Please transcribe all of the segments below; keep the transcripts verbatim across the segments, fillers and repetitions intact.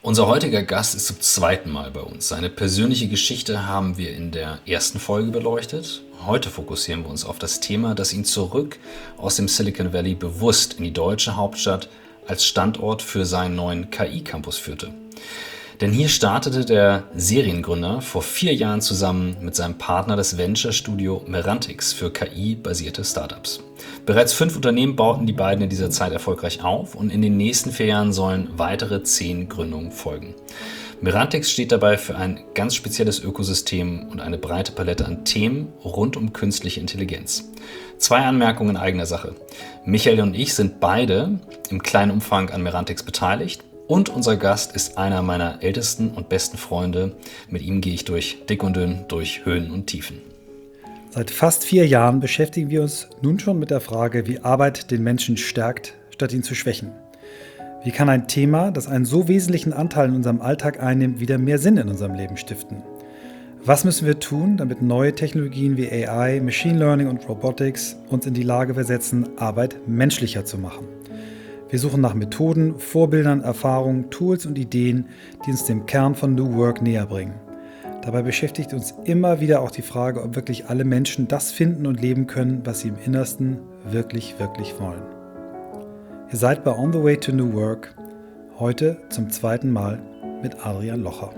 Unser heutiger Gast ist zum zweiten Mal bei uns. Seine persönliche Geschichte haben wir in der ersten Folge beleuchtet. Heute fokussieren wir uns auf das Thema, das ihn zurück aus dem Silicon Valley bewusst in die deutsche Hauptstadt als Standort für seinen neuen K I-Campus führte. Denn hier startete der Seriengründer vor vier Jahren zusammen mit seinem Partner das Venture-Studio Merantix für K I-basierte Startups. Bereits fünf Unternehmen bauten die beiden in dieser Zeit erfolgreich auf und in den nächsten vier Jahren sollen weitere zehn Gründungen folgen. Merantix steht dabei für ein ganz spezielles Ökosystem und eine breite Palette an Themen rund um künstliche Intelligenz. Zwei Anmerkungen in eigener Sache. Michael und ich sind beide im kleinen Umfang an Merantix beteiligt. Und unser Gast ist einer meiner ältesten und besten Freunde. Mit ihm gehe ich durch dick und dünn, durch Höhen und Tiefen. Seit fast vier Jahren beschäftigen wir uns nun schon mit der Frage, wie Arbeit den Menschen stärkt, statt ihn zu schwächen. Wie kann ein Thema, das einen so wesentlichen Anteil in unserem Alltag einnimmt, wieder mehr Sinn in unserem Leben stiften? Was müssen wir tun, damit neue Technologien wie A I, Machine Learning und Robotics uns in die Lage versetzen, Arbeit menschlicher zu machen? Wir suchen nach Methoden, Vorbildern, Erfahrungen, Tools und Ideen, die uns dem Kern von New Work näher bringen. Dabei beschäftigt uns immer wieder auch die Frage, ob wirklich alle Menschen das finden und leben können, was sie im Innersten wirklich, wirklich wollen. Ihr seid bei On the Way to New Work, heute zum zweiten Mal mit Adrian Locher.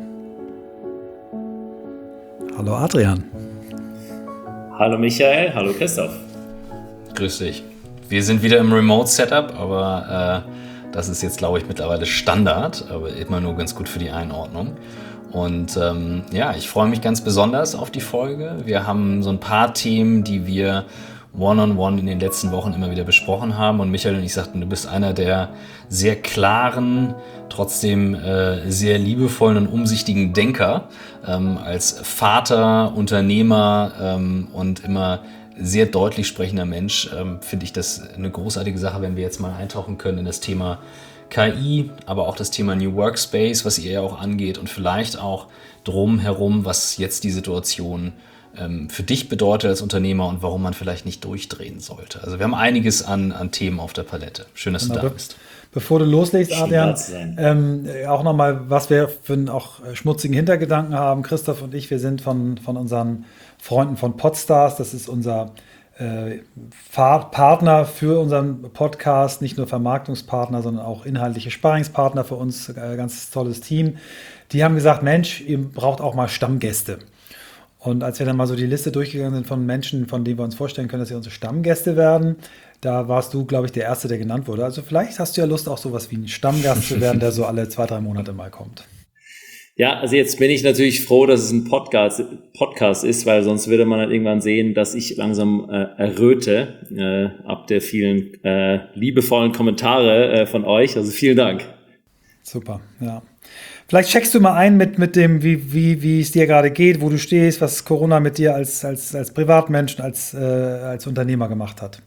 Hallo Adrian. Hallo Michael, hallo Christoph. Grüß dich. Wir sind wieder im Remote-Setup, aber äh, das ist jetzt, glaube ich, mittlerweile Standard, aber immer nur ganz gut für die Einordnung. Und ähm, ja, ich freue mich ganz besonders auf die Folge. Wir haben so ein paar Themen, die wir one-on-one in den letzten Wochen immer wieder besprochen haben. Und Michael und ich sagten, du bist einer der sehr klaren, trotzdem äh, sehr liebevollen und umsichtigen Denker. Ähm, als Vater, Unternehmer ähm, und immer sehr deutlich sprechender Mensch, ähm, finde ich das eine großartige Sache, wenn wir jetzt mal eintauchen können in das Thema K I, aber auch das Thema New Workspace, was ihr ja auch angeht und vielleicht auch drumherum, was jetzt die Situation ähm, für dich bedeutet als Unternehmer und warum man vielleicht nicht durchdrehen sollte. Also wir haben einiges an, an Themen auf der Palette. Schön, dass genau, du da bist. Bevor du loslegst, Adrian, ähm, auch nochmal, was wir für einen auch schmutzigen Hintergedanken haben. Christoph und ich, wir sind von, von unseren Freunden von Podstars. Das ist unser äh, Partner für unseren Podcast, nicht nur Vermarktungspartner, sondern auch inhaltliche Sparringspartner für uns. Äh, ganz tolles Team. Die haben gesagt, Mensch, ihr braucht auch mal Stammgäste. Und als wir dann mal so die Liste durchgegangen sind von Menschen, von denen wir uns vorstellen können, dass sie unsere Stammgäste werden, da warst du, glaube ich, der Erste, der genannt wurde. Also vielleicht hast du ja Lust, auch sowas wie ein Stammgast zu werden, der so alle zwei, drei Monate mal kommt. Ja, also jetzt bin ich natürlich froh, dass es ein Podcast, Podcast ist, weil sonst würde man dann irgendwann sehen, dass ich langsam äh, erröte äh, ab der vielen äh, liebevollen Kommentare äh, von euch. Also vielen Dank. Super, ja. Vielleicht checkst du mal ein mit, mit dem, wie, wie, wie es dir gerade geht, wo du stehst, was Corona mit dir als, als, als Privatmensch, als, äh, als Unternehmer gemacht hat.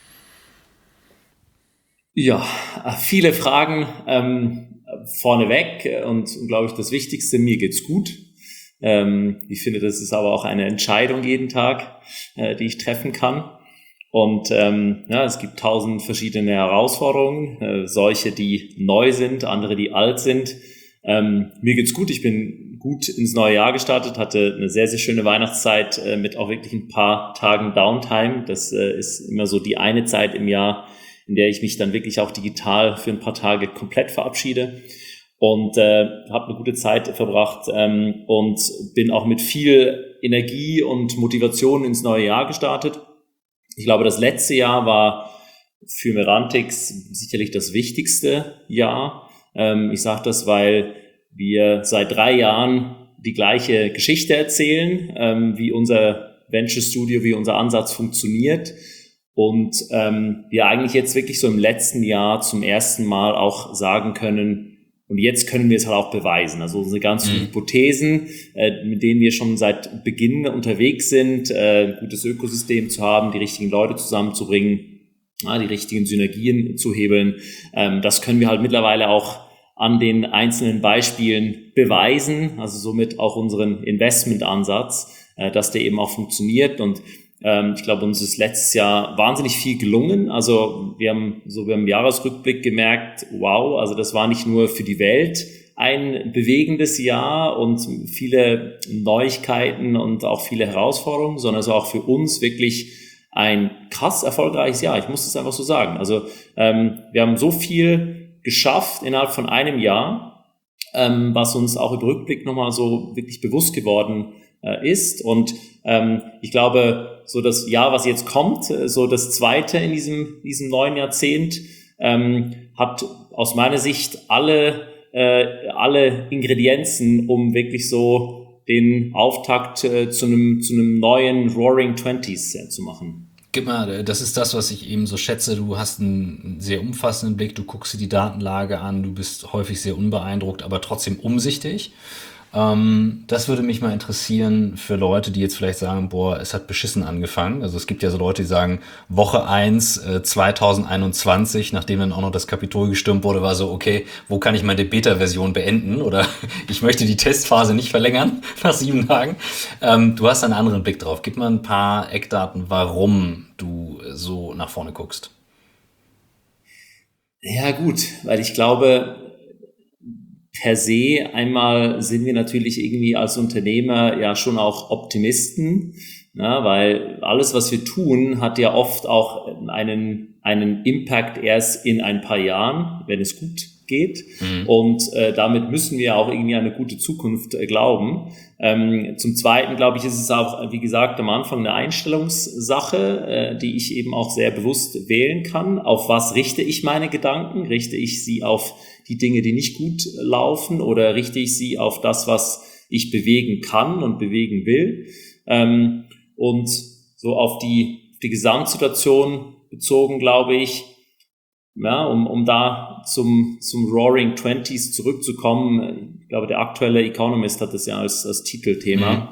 Ja, viele Fragen ähm, vorneweg und, glaube ich, das Wichtigste, mir geht's gut. Ähm, ich finde, das ist aber auch eine Entscheidung jeden Tag, äh, die ich treffen kann. Und ähm, ja, es gibt tausend verschiedene Herausforderungen, äh, solche, die neu sind, andere, die alt sind. Ähm, mir geht's gut, ich bin gut ins neue Jahr gestartet, hatte eine sehr, sehr schöne Weihnachtszeit äh, mit auch wirklich ein paar Tagen Downtime. Das äh, ist immer so die eine Zeit im Jahr, in der ich mich dann wirklich auch digital für ein paar Tage komplett verabschiede und äh, habe eine gute Zeit verbracht ähm, und bin auch mit viel Energie und Motivation ins neue Jahr gestartet. Ich glaube, das letzte Jahr war für Merantix sicherlich das wichtigste Jahr. Ähm, ich sage das, weil wir seit drei Jahren die gleiche Geschichte erzählen, ähm, wie unser Venture Studio, wie unser Ansatz funktioniert. Und ähm, wir eigentlich jetzt wirklich so im letzten Jahr zum ersten Mal auch sagen können, und jetzt können wir es halt auch beweisen. Also unsere ganzen mhm. Hypothesen, äh, mit denen wir schon seit Beginn unterwegs sind, äh, ein gutes Ökosystem zu haben, die richtigen Leute zusammenzubringen, ja, die richtigen Synergien zu hebeln, ähm, das können wir halt mittlerweile auch an den einzelnen Beispielen beweisen, also somit auch unseren Investmentansatz, äh, dass der eben auch funktioniert. Und ich glaube, uns ist letztes Jahr wahnsinnig viel gelungen. Also wir haben so beim Jahresrückblick gemerkt, wow, also das war nicht nur für die Welt ein bewegendes Jahr und viele Neuigkeiten und auch viele Herausforderungen, sondern es war auch für uns wirklich ein krass erfolgreiches Jahr. Ich muss es einfach so sagen. Also ähm, wir haben so viel geschafft innerhalb von einem Jahr, ähm, was uns auch im Rückblick nochmal so wirklich bewusst geworden äh, ist. Und ähm, ich glaube, so das Jahr, was jetzt kommt, so das zweite in diesem, diesem neuen Jahrzehnt, ähm, hat aus meiner Sicht alle, äh, alle Ingredienzen, um wirklich so den Auftakt äh, zu einem, zu einem neuen Roaring Twenties äh, zu machen. Gib mal, das ist das, was ich eben so schätze. Du hast einen sehr umfassenden Blick, du guckst dir die Datenlage an, du bist häufig sehr unbeeindruckt, aber trotzdem umsichtig. Ähm, das würde mich mal interessieren für Leute, die jetzt vielleicht sagen, boah, es hat beschissen angefangen. Also es gibt ja so Leute, die sagen, Woche eins äh, zwanzig einundzwanzig, nachdem dann auch noch das Kapitol gestürmt wurde, war so, okay, wo kann ich meine Beta-Version beenden? Oder ich möchte die Testphase nicht verlängern nach sieben Tagen. Ähm, du hast einen anderen Blick drauf. Gib mal ein paar Eckdaten, warum du so nach vorne guckst. Ja gut, weil ich glaube, per se einmal sind wir natürlich irgendwie als Unternehmer ja schon auch Optimisten, na, weil alles, was wir tun, hat ja oft auch einen, einen Impact erst in ein paar Jahren, wenn es gut geht. Mhm. Und äh, damit müssen wir auch irgendwie an eine gute Zukunft äh, glauben. Ähm, zum Zweiten, glaube ich, ist es auch, wie gesagt, am Anfang eine Einstellungssache, äh, die ich eben auch sehr bewusst wählen kann. Auf was richte ich meine Gedanken? Richte ich sie auf die Dinge, die nicht gut laufen, oder richte ich sie auf das, was ich bewegen kann und bewegen will? Ähm, und so auf die, die Gesamtsituation bezogen, glaube ich, ja, um, um da zum, zum Roaring Twenties zurückzukommen, ich glaube, der aktuelle Economist hat das ja als, als Titelthema. Mhm.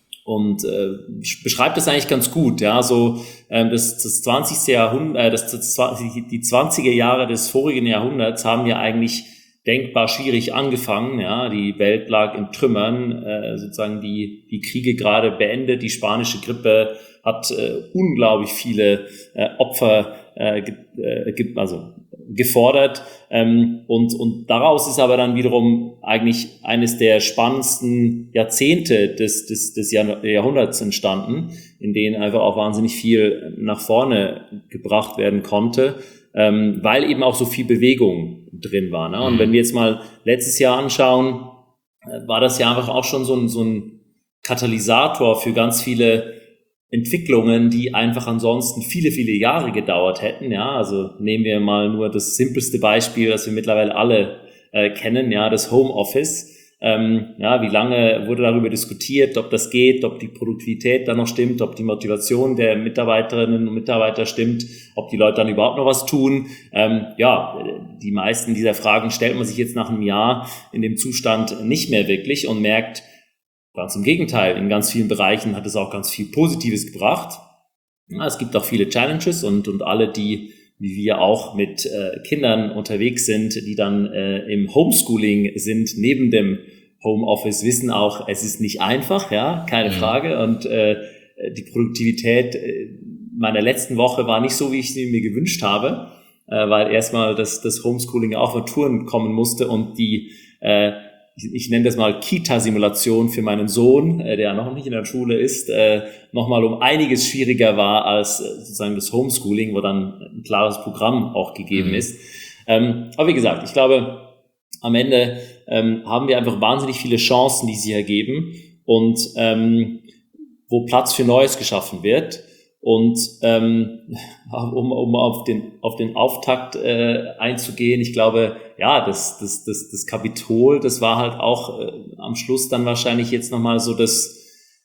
Und äh, beschreibt das eigentlich ganz gut, ja, so ähm, das, das zwanzigste Jahrhundert, äh, das, das die zwanziger Jahre des vorigen Jahrhunderts haben ja eigentlich denkbar schwierig angefangen, ja, die Welt lag in Trümmern, äh, sozusagen die die Kriege gerade beendet, die spanische Grippe hat äh, unglaublich viele äh, Opfer äh, ge, äh, also gefordert, ähm, und und daraus ist aber dann wiederum eigentlich eines der spannendsten Jahrzehnte des des des Jahr, Jahrhunderts entstanden, in denen einfach auch wahnsinnig viel nach vorne gebracht werden konnte, ähm, weil eben auch so viel Bewegung drin war, ne? Und wenn wir jetzt mal letztes Jahr anschauen, äh, war das ja einfach auch schon so ein so ein Katalysator für ganz viele Entwicklungen, die einfach ansonsten viele, viele Jahre gedauert hätten, ja, also nehmen wir mal nur das simpelste Beispiel, das wir mittlerweile alle äh, kennen, ja, das Homeoffice. Ähm, ja, wie lange wurde darüber diskutiert, ob das geht, ob die Produktivität dann noch stimmt, ob die Motivation der Mitarbeiterinnen und Mitarbeiter stimmt, ob die Leute dann überhaupt noch was tun. Ähm, ja, die meisten dieser Fragen stellt man sich jetzt nach einem Jahr in dem Zustand nicht mehr wirklich und merkt, ganz im Gegenteil, in ganz vielen Bereichen hat es auch ganz viel Positives gebracht. Ja, es gibt auch viele Challenges und, und alle, die wie wir auch mit äh, Kindern unterwegs sind, die dann äh, im Homeschooling sind, neben dem Homeoffice, wissen auch, es ist nicht einfach, ja, keine mhm. Frage. Und äh, die Produktivität äh, meiner letzten Woche war nicht so, wie ich sie mir gewünscht habe, äh, weil erstmal das, das Homeschooling auf Touren kommen musste und die äh, Ich, ich nenne das mal Kita-Simulation für meinen Sohn, äh, der noch nicht in der Schule ist, äh, nochmal um einiges schwieriger war als äh, sozusagen das Homeschooling, wo dann ein klares Programm auch gegeben mhm. ist. Ähm, aber wie gesagt, ich glaube, am Ende ähm, haben wir einfach wahnsinnig viele Chancen, die sich ergeben und ähm, wo Platz für Neues geschaffen wird. Und ähm, um, um auf den auf den Auftakt äh, einzugehen, ich glaube, ja, das das das das Kapitol, das war halt auch äh, am Schluss dann wahrscheinlich jetzt nochmal so das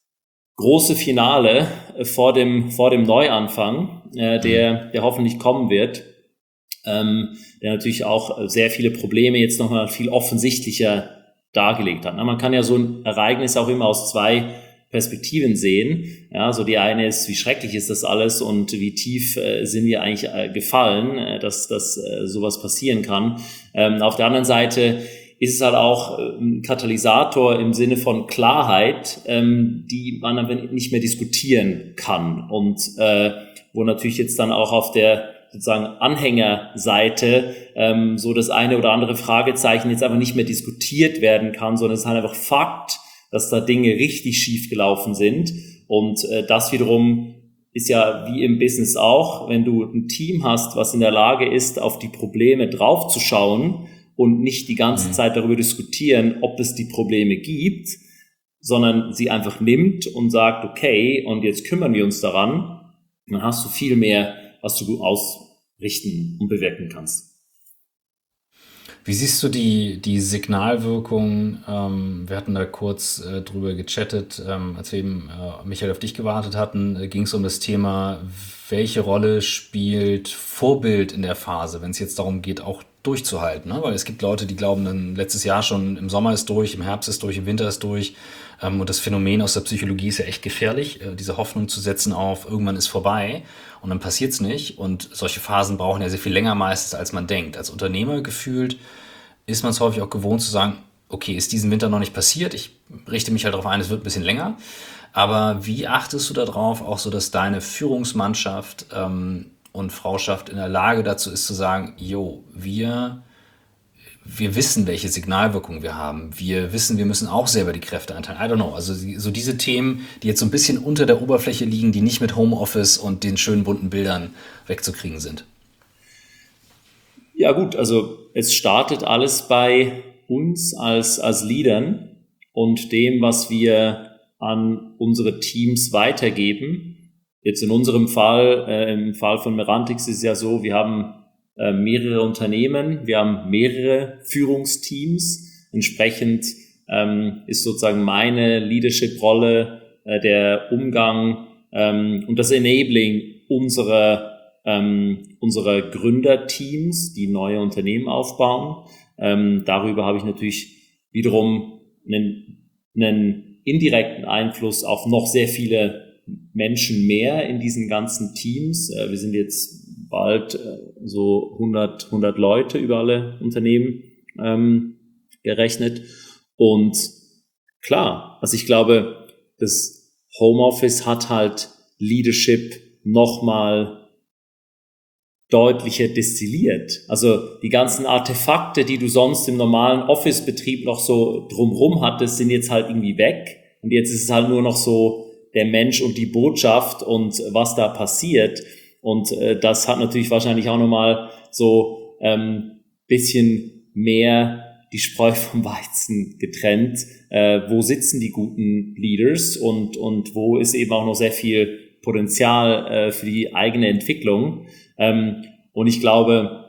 große Finale äh, vor dem vor dem Neuanfang, äh, der der hoffentlich kommen wird, ähm, der natürlich auch sehr viele Probleme jetzt nochmal viel offensichtlicher dargelegt hat. Na, man kann ja so ein Ereignis auch immer aus zwei Perspektiven sehen. Ja, so die eine ist, wie schrecklich ist das alles und wie tief äh, sind wir eigentlich äh, gefallen, äh, dass, dass äh, sowas passieren kann. Ähm, auf der anderen Seite ist es halt auch äh, ein Katalysator im Sinne von Klarheit, ähm, die man aber nicht mehr diskutieren kann und äh, wo natürlich jetzt dann auch auf der sozusagen Anhängerseite ähm, so das eine oder andere Fragezeichen jetzt einfach nicht mehr diskutiert werden kann, sondern es ist halt einfach Fakt, dass da Dinge richtig schief gelaufen sind. Und äh, das wiederum ist ja wie im Business auch, wenn du ein Team hast, was in der Lage ist, auf die Probleme draufzuschauen und nicht die ganze mhm. Zeit darüber diskutieren, ob es die Probleme gibt, sondern sie einfach nimmt und sagt, okay, und jetzt kümmern wir uns daran, dann hast du viel mehr, was du gut ausrichten und bewirken kannst. Wie siehst du die, die Signalwirkung? Ähm, wir hatten da kurz äh, drüber gechattet, ähm, als wir eben, äh, Michael, auf dich gewartet hatten, äh, ging es um das Thema, welche Rolle spielt Vorbild in der Phase, wenn es jetzt darum geht, auch durchzuhalten, ne? Weil es gibt Leute, die glauben dann, letztes Jahr schon, im Sommer ist durch, im Herbst ist durch, im Winter ist durch. Ähm, und das Phänomen aus der Psychologie ist ja echt gefährlich, äh, diese Hoffnung zu setzen auf, irgendwann ist vorbei und dann passiert's nicht. Und solche Phasen brauchen ja sehr viel länger meistens, als man denkt. Als Unternehmer gefühlt ist man es häufig auch gewohnt zu sagen, okay, ist diesen Winter noch nicht passiert, ich richte mich halt darauf ein, es wird ein bisschen länger. Aber wie achtest du darauf, auch so, dass deine Führungsmannschaft ähm, und Frauschaft in der Lage dazu ist zu sagen, jo, wir, wir wissen, welche Signalwirkung wir haben. Wir wissen, wir müssen auch selber die Kräfte einteilen. I don't know. Also so diese Themen, die jetzt so ein bisschen unter der Oberfläche liegen, die nicht mit Homeoffice und den schönen bunten Bildern wegzukriegen sind. Ja gut, also es startet alles bei uns als, als Leadern und dem, was wir an unsere Teams weitergeben. Jetzt in unserem Fall, äh, im Fall von Merantix ist es ja so, wir haben äh, mehrere Unternehmen, wir haben mehrere Führungsteams. Entsprechend ähm, ist sozusagen meine Leadership-Rolle äh, der Umgang ähm, und das Enabling unserer, ähm, unserer Gründerteams, die neue Unternehmen aufbauen. Ähm, darüber habe ich natürlich wiederum einen, einen indirekten Einfluss auf noch sehr viele Menschen mehr in diesen ganzen Teams. Äh, wir sind jetzt bald äh, so hundert, hundert Leute über alle Unternehmen ähm, gerechnet. Und klar, also ich glaube, das Homeoffice hat halt Leadership nochmal deutlicher destilliert. Also die ganzen Artefakte, die du sonst im normalen Office-Betrieb noch so drumrum hattest, sind jetzt halt irgendwie weg. Und jetzt ist es halt nur noch so der Mensch und die Botschaft und was da passiert. Und äh, das hat natürlich wahrscheinlich auch nochmal so ähm, bisschen mehr die Spreu vom Weizen getrennt. Äh, wo sitzen die guten Leaders und und wo ist eben auch noch sehr viel Potenzial äh, für die eigene Entwicklung. Ähm, und ich glaube,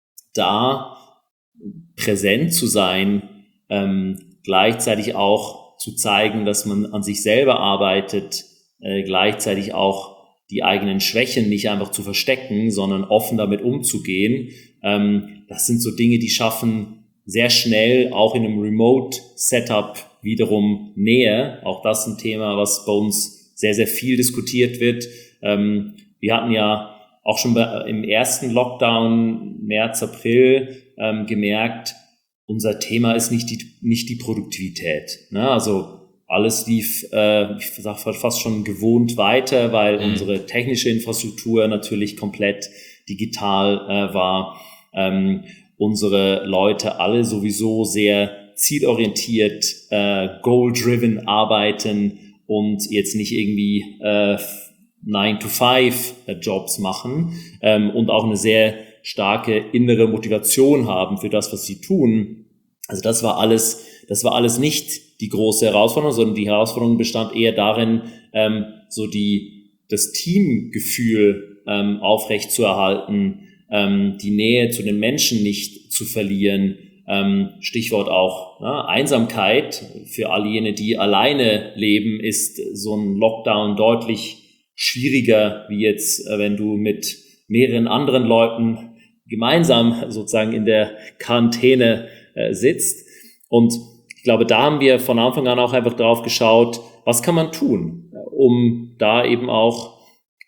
da präsent zu sein, ähm, gleichzeitig auch zu zeigen, dass man an sich selber arbeitet, äh, gleichzeitig auch die eigenen Schwächen nicht einfach zu verstecken, sondern offen damit umzugehen. Ähm, das sind so Dinge, die schaffen sehr schnell auch in einem Remote-Setup wiederum Nähe. Auch das ein Thema, was bei uns sehr, sehr viel diskutiert wird. Ähm, wir hatten ja auch schon bei, im ersten Lockdown, März, April, ähm, gemerkt, unser Thema ist nicht die, nicht die Produktivität. Ne? Also alles lief, äh, ich sag fast schon gewohnt weiter, weil mhm. unsere technische Infrastruktur natürlich komplett digital äh, war. Ähm, unsere Leute alle sowieso sehr zielorientiert, äh, goal-driven arbeiten und jetzt nicht irgendwie äh, nine to five Jobs machen ähm, und auch eine sehr starke innere Motivation haben für das, was sie tun. Also das war alles, das war alles nicht die große Herausforderung, sondern die Herausforderung bestand eher darin, ähm, so die das Teamgefühl ähm, aufrechtzuerhalten, ähm, die Nähe zu den Menschen nicht zu verlieren. Ähm, Stichwort auch ne, Einsamkeit. Für all jene, die alleine leben, ist so ein Lockdown deutlich schwieriger, wie jetzt, äh, wenn du mit mehreren anderen Leuten gemeinsam sozusagen in der Quarantäne äh, sitzt. Und ich glaube, da haben wir von Anfang an auch einfach drauf geschaut, was kann man tun, um da eben auch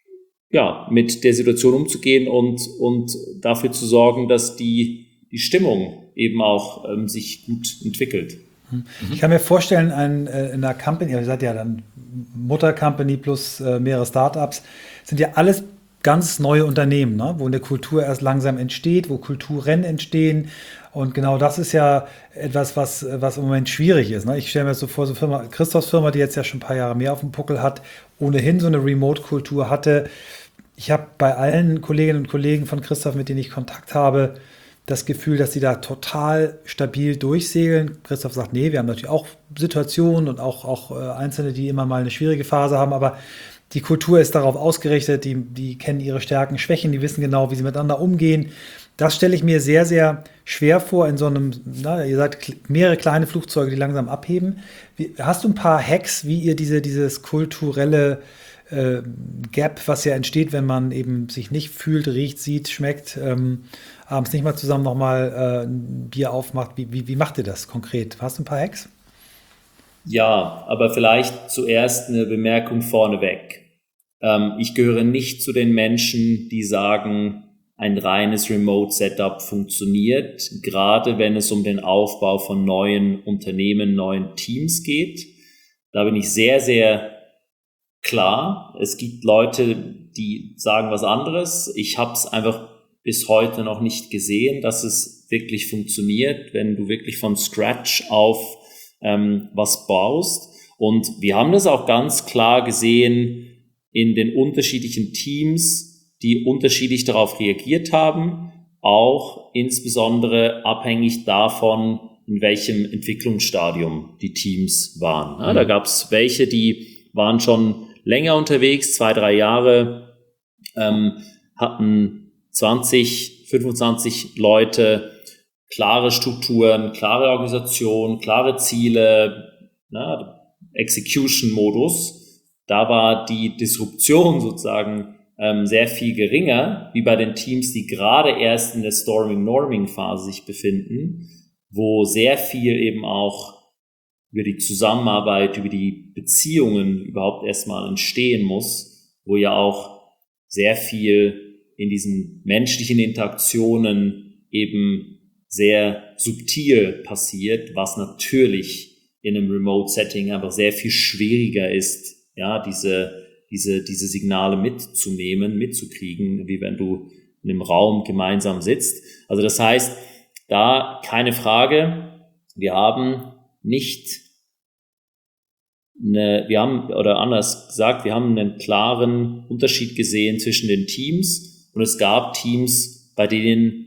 ja mit der Situation umzugehen und und dafür zu sorgen, dass die die Stimmung eben auch ähm, sich gut entwickelt. Ich kann mir vorstellen, ein, äh, in einer Company, ihr seid ja dann Mutter-Company plus äh, mehrere Startups, sind ja alles ganz neue Unternehmen, ne? Wo eine Kultur erst langsam entsteht, wo Kulturen entstehen. Und genau das ist ja etwas, was, was im Moment schwierig ist. Ne? Ich stelle mir das so vor, so Firma, Christophs Firma, die jetzt ja schon ein paar Jahre mehr auf dem Puckel hat, ohnehin so eine Remote-Kultur hatte. Ich habe bei allen Kolleginnen und Kollegen von Christoph, mit denen ich Kontakt habe, das Gefühl, dass sie da total stabil durchsegeln. Christoph sagt, nee, wir haben natürlich auch Situationen und auch, auch äh, Einzelne, die immer mal eine schwierige Phase haben, aber die Kultur ist darauf ausgerichtet, die, die kennen ihre Stärken, Schwächen, die wissen genau, wie sie miteinander umgehen. Das stelle ich mir sehr, sehr schwer vor in so einem, na, ihr seid mehrere kleine Flugzeuge, die langsam abheben. Wie, hast du ein paar Hacks, wie ihr diese, dieses kulturelle äh, Gap, was ja entsteht, wenn man eben sich nicht fühlt, riecht, sieht, schmeckt, ähm, abends nicht mal zusammen nochmal äh, ein Bier aufmacht. Wie, wie, wie macht ihr das konkret? Hast du ein paar Hacks? Ja, aber vielleicht zuerst eine Bemerkung vorneweg. Ähm, ich gehöre nicht zu den Menschen, die sagen, ein reines Remote-Setup funktioniert, gerade wenn es um den Aufbau von neuen Unternehmen, neuen Teams geht. Da bin ich sehr, sehr klar. Es gibt Leute, die sagen was anderes. Ich habe es einfach bis heute noch nicht gesehen, dass es wirklich funktioniert, wenn du wirklich von Scratch auf ähm, was baust. Und wir haben das auch ganz klar gesehen in den unterschiedlichen Teams, die unterschiedlich darauf reagiert haben, auch insbesondere abhängig davon, in welchem Entwicklungsstadium die Teams waren. Ja, da gab es welche, die waren schon länger unterwegs, zwei, drei Jahre, ähm, hatten zwanzig, fünfundzwanzig Leute, klare Strukturen, klare Organisation, klare Ziele, na, Execution-Modus. Da war die Disruption sozusagen ähm, sehr viel geringer, wie bei den Teams, die gerade erst in der Storming-Norming-Phase sich befinden, wo sehr viel eben auch über die Zusammenarbeit, über die Beziehungen überhaupt erstmal entstehen muss, wo ja auch sehr viel in diesen menschlichen Interaktionen eben sehr subtil passiert, was natürlich in einem Remote-Setting aber sehr viel schwieriger ist, ja, diese, diese, diese Signale mitzunehmen, mitzukriegen, wie wenn du in einem Raum gemeinsam sitzt. Also das heißt, da keine Frage, wir haben nicht eine, wir haben, oder anders gesagt, wir haben einen klaren Unterschied gesehen zwischen den Teams und es gab Teams, bei denen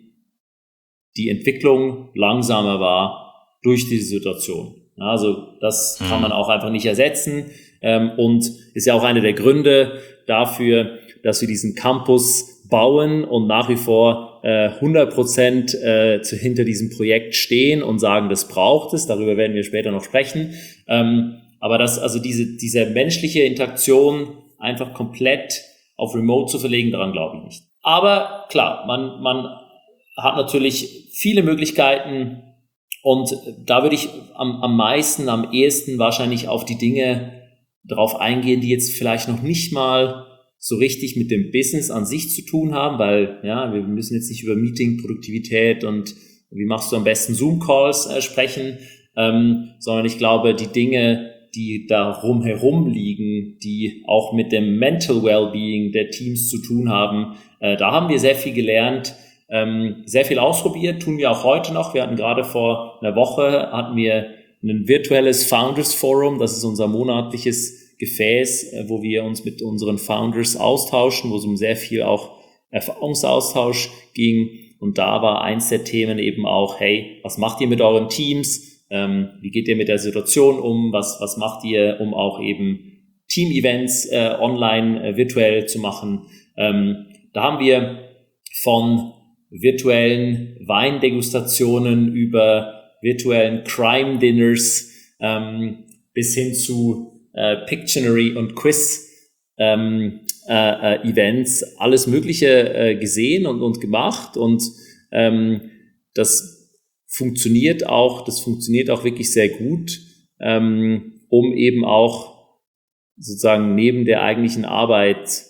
die Entwicklung langsamer war durch diese Situation. Also das mhm. kann man auch einfach nicht ersetzen ähm, und ist ja auch einer der Gründe dafür, dass wir diesen Campus bauen und nach wie vor äh, hundert Prozent äh, zu, hinter diesem Projekt stehen und sagen, das braucht es. Darüber werden wir später noch sprechen. Ähm, aber das, also diese, diese menschliche Interaktion einfach komplett auf Remote zu verlegen, daran glaube ich nicht. Aber klar, man, man hat natürlich viele Möglichkeiten und da würde ich am, am meisten, am ehesten wahrscheinlich auf die Dinge drauf eingehen, die jetzt vielleicht noch nicht mal so richtig mit dem Business an sich zu tun haben, weil ja, wir müssen jetzt nicht über Meeting-Produktivität und wie machst du am besten Zoom-Calls äh, sprechen, ähm, sondern ich glaube, die Dinge, die da rumherum liegen, die auch mit dem Mental Wellbeing der Teams zu tun haben, äh, da haben wir sehr viel gelernt, ähm, sehr viel ausprobiert, tun wir auch heute noch. Wir hatten gerade vor einer Woche, hatten wir ein virtuelles Founders Forum, das ist unser monatliches Gefäß, wo wir uns mit unseren Founders austauschen, wo es um sehr viel auch Erfahrungsaustausch ging. Und da war eins der Themen eben auch, hey, was macht ihr mit euren Teams? Ähm, wie geht ihr mit der Situation um? Was, was macht ihr, um auch eben Team-Events äh, online, äh, virtuell zu machen? Ähm, da haben wir von virtuellen Weindegustationen über virtuellen Crime-Dinners ähm, bis hin zu äh, Pictionary und Quiz ähm, äh, äh, Events, alles Mögliche äh, gesehen und, und gemacht und ähm, das funktioniert auch, das funktioniert auch wirklich sehr gut, ähm, um eben auch sozusagen neben der eigentlichen Arbeit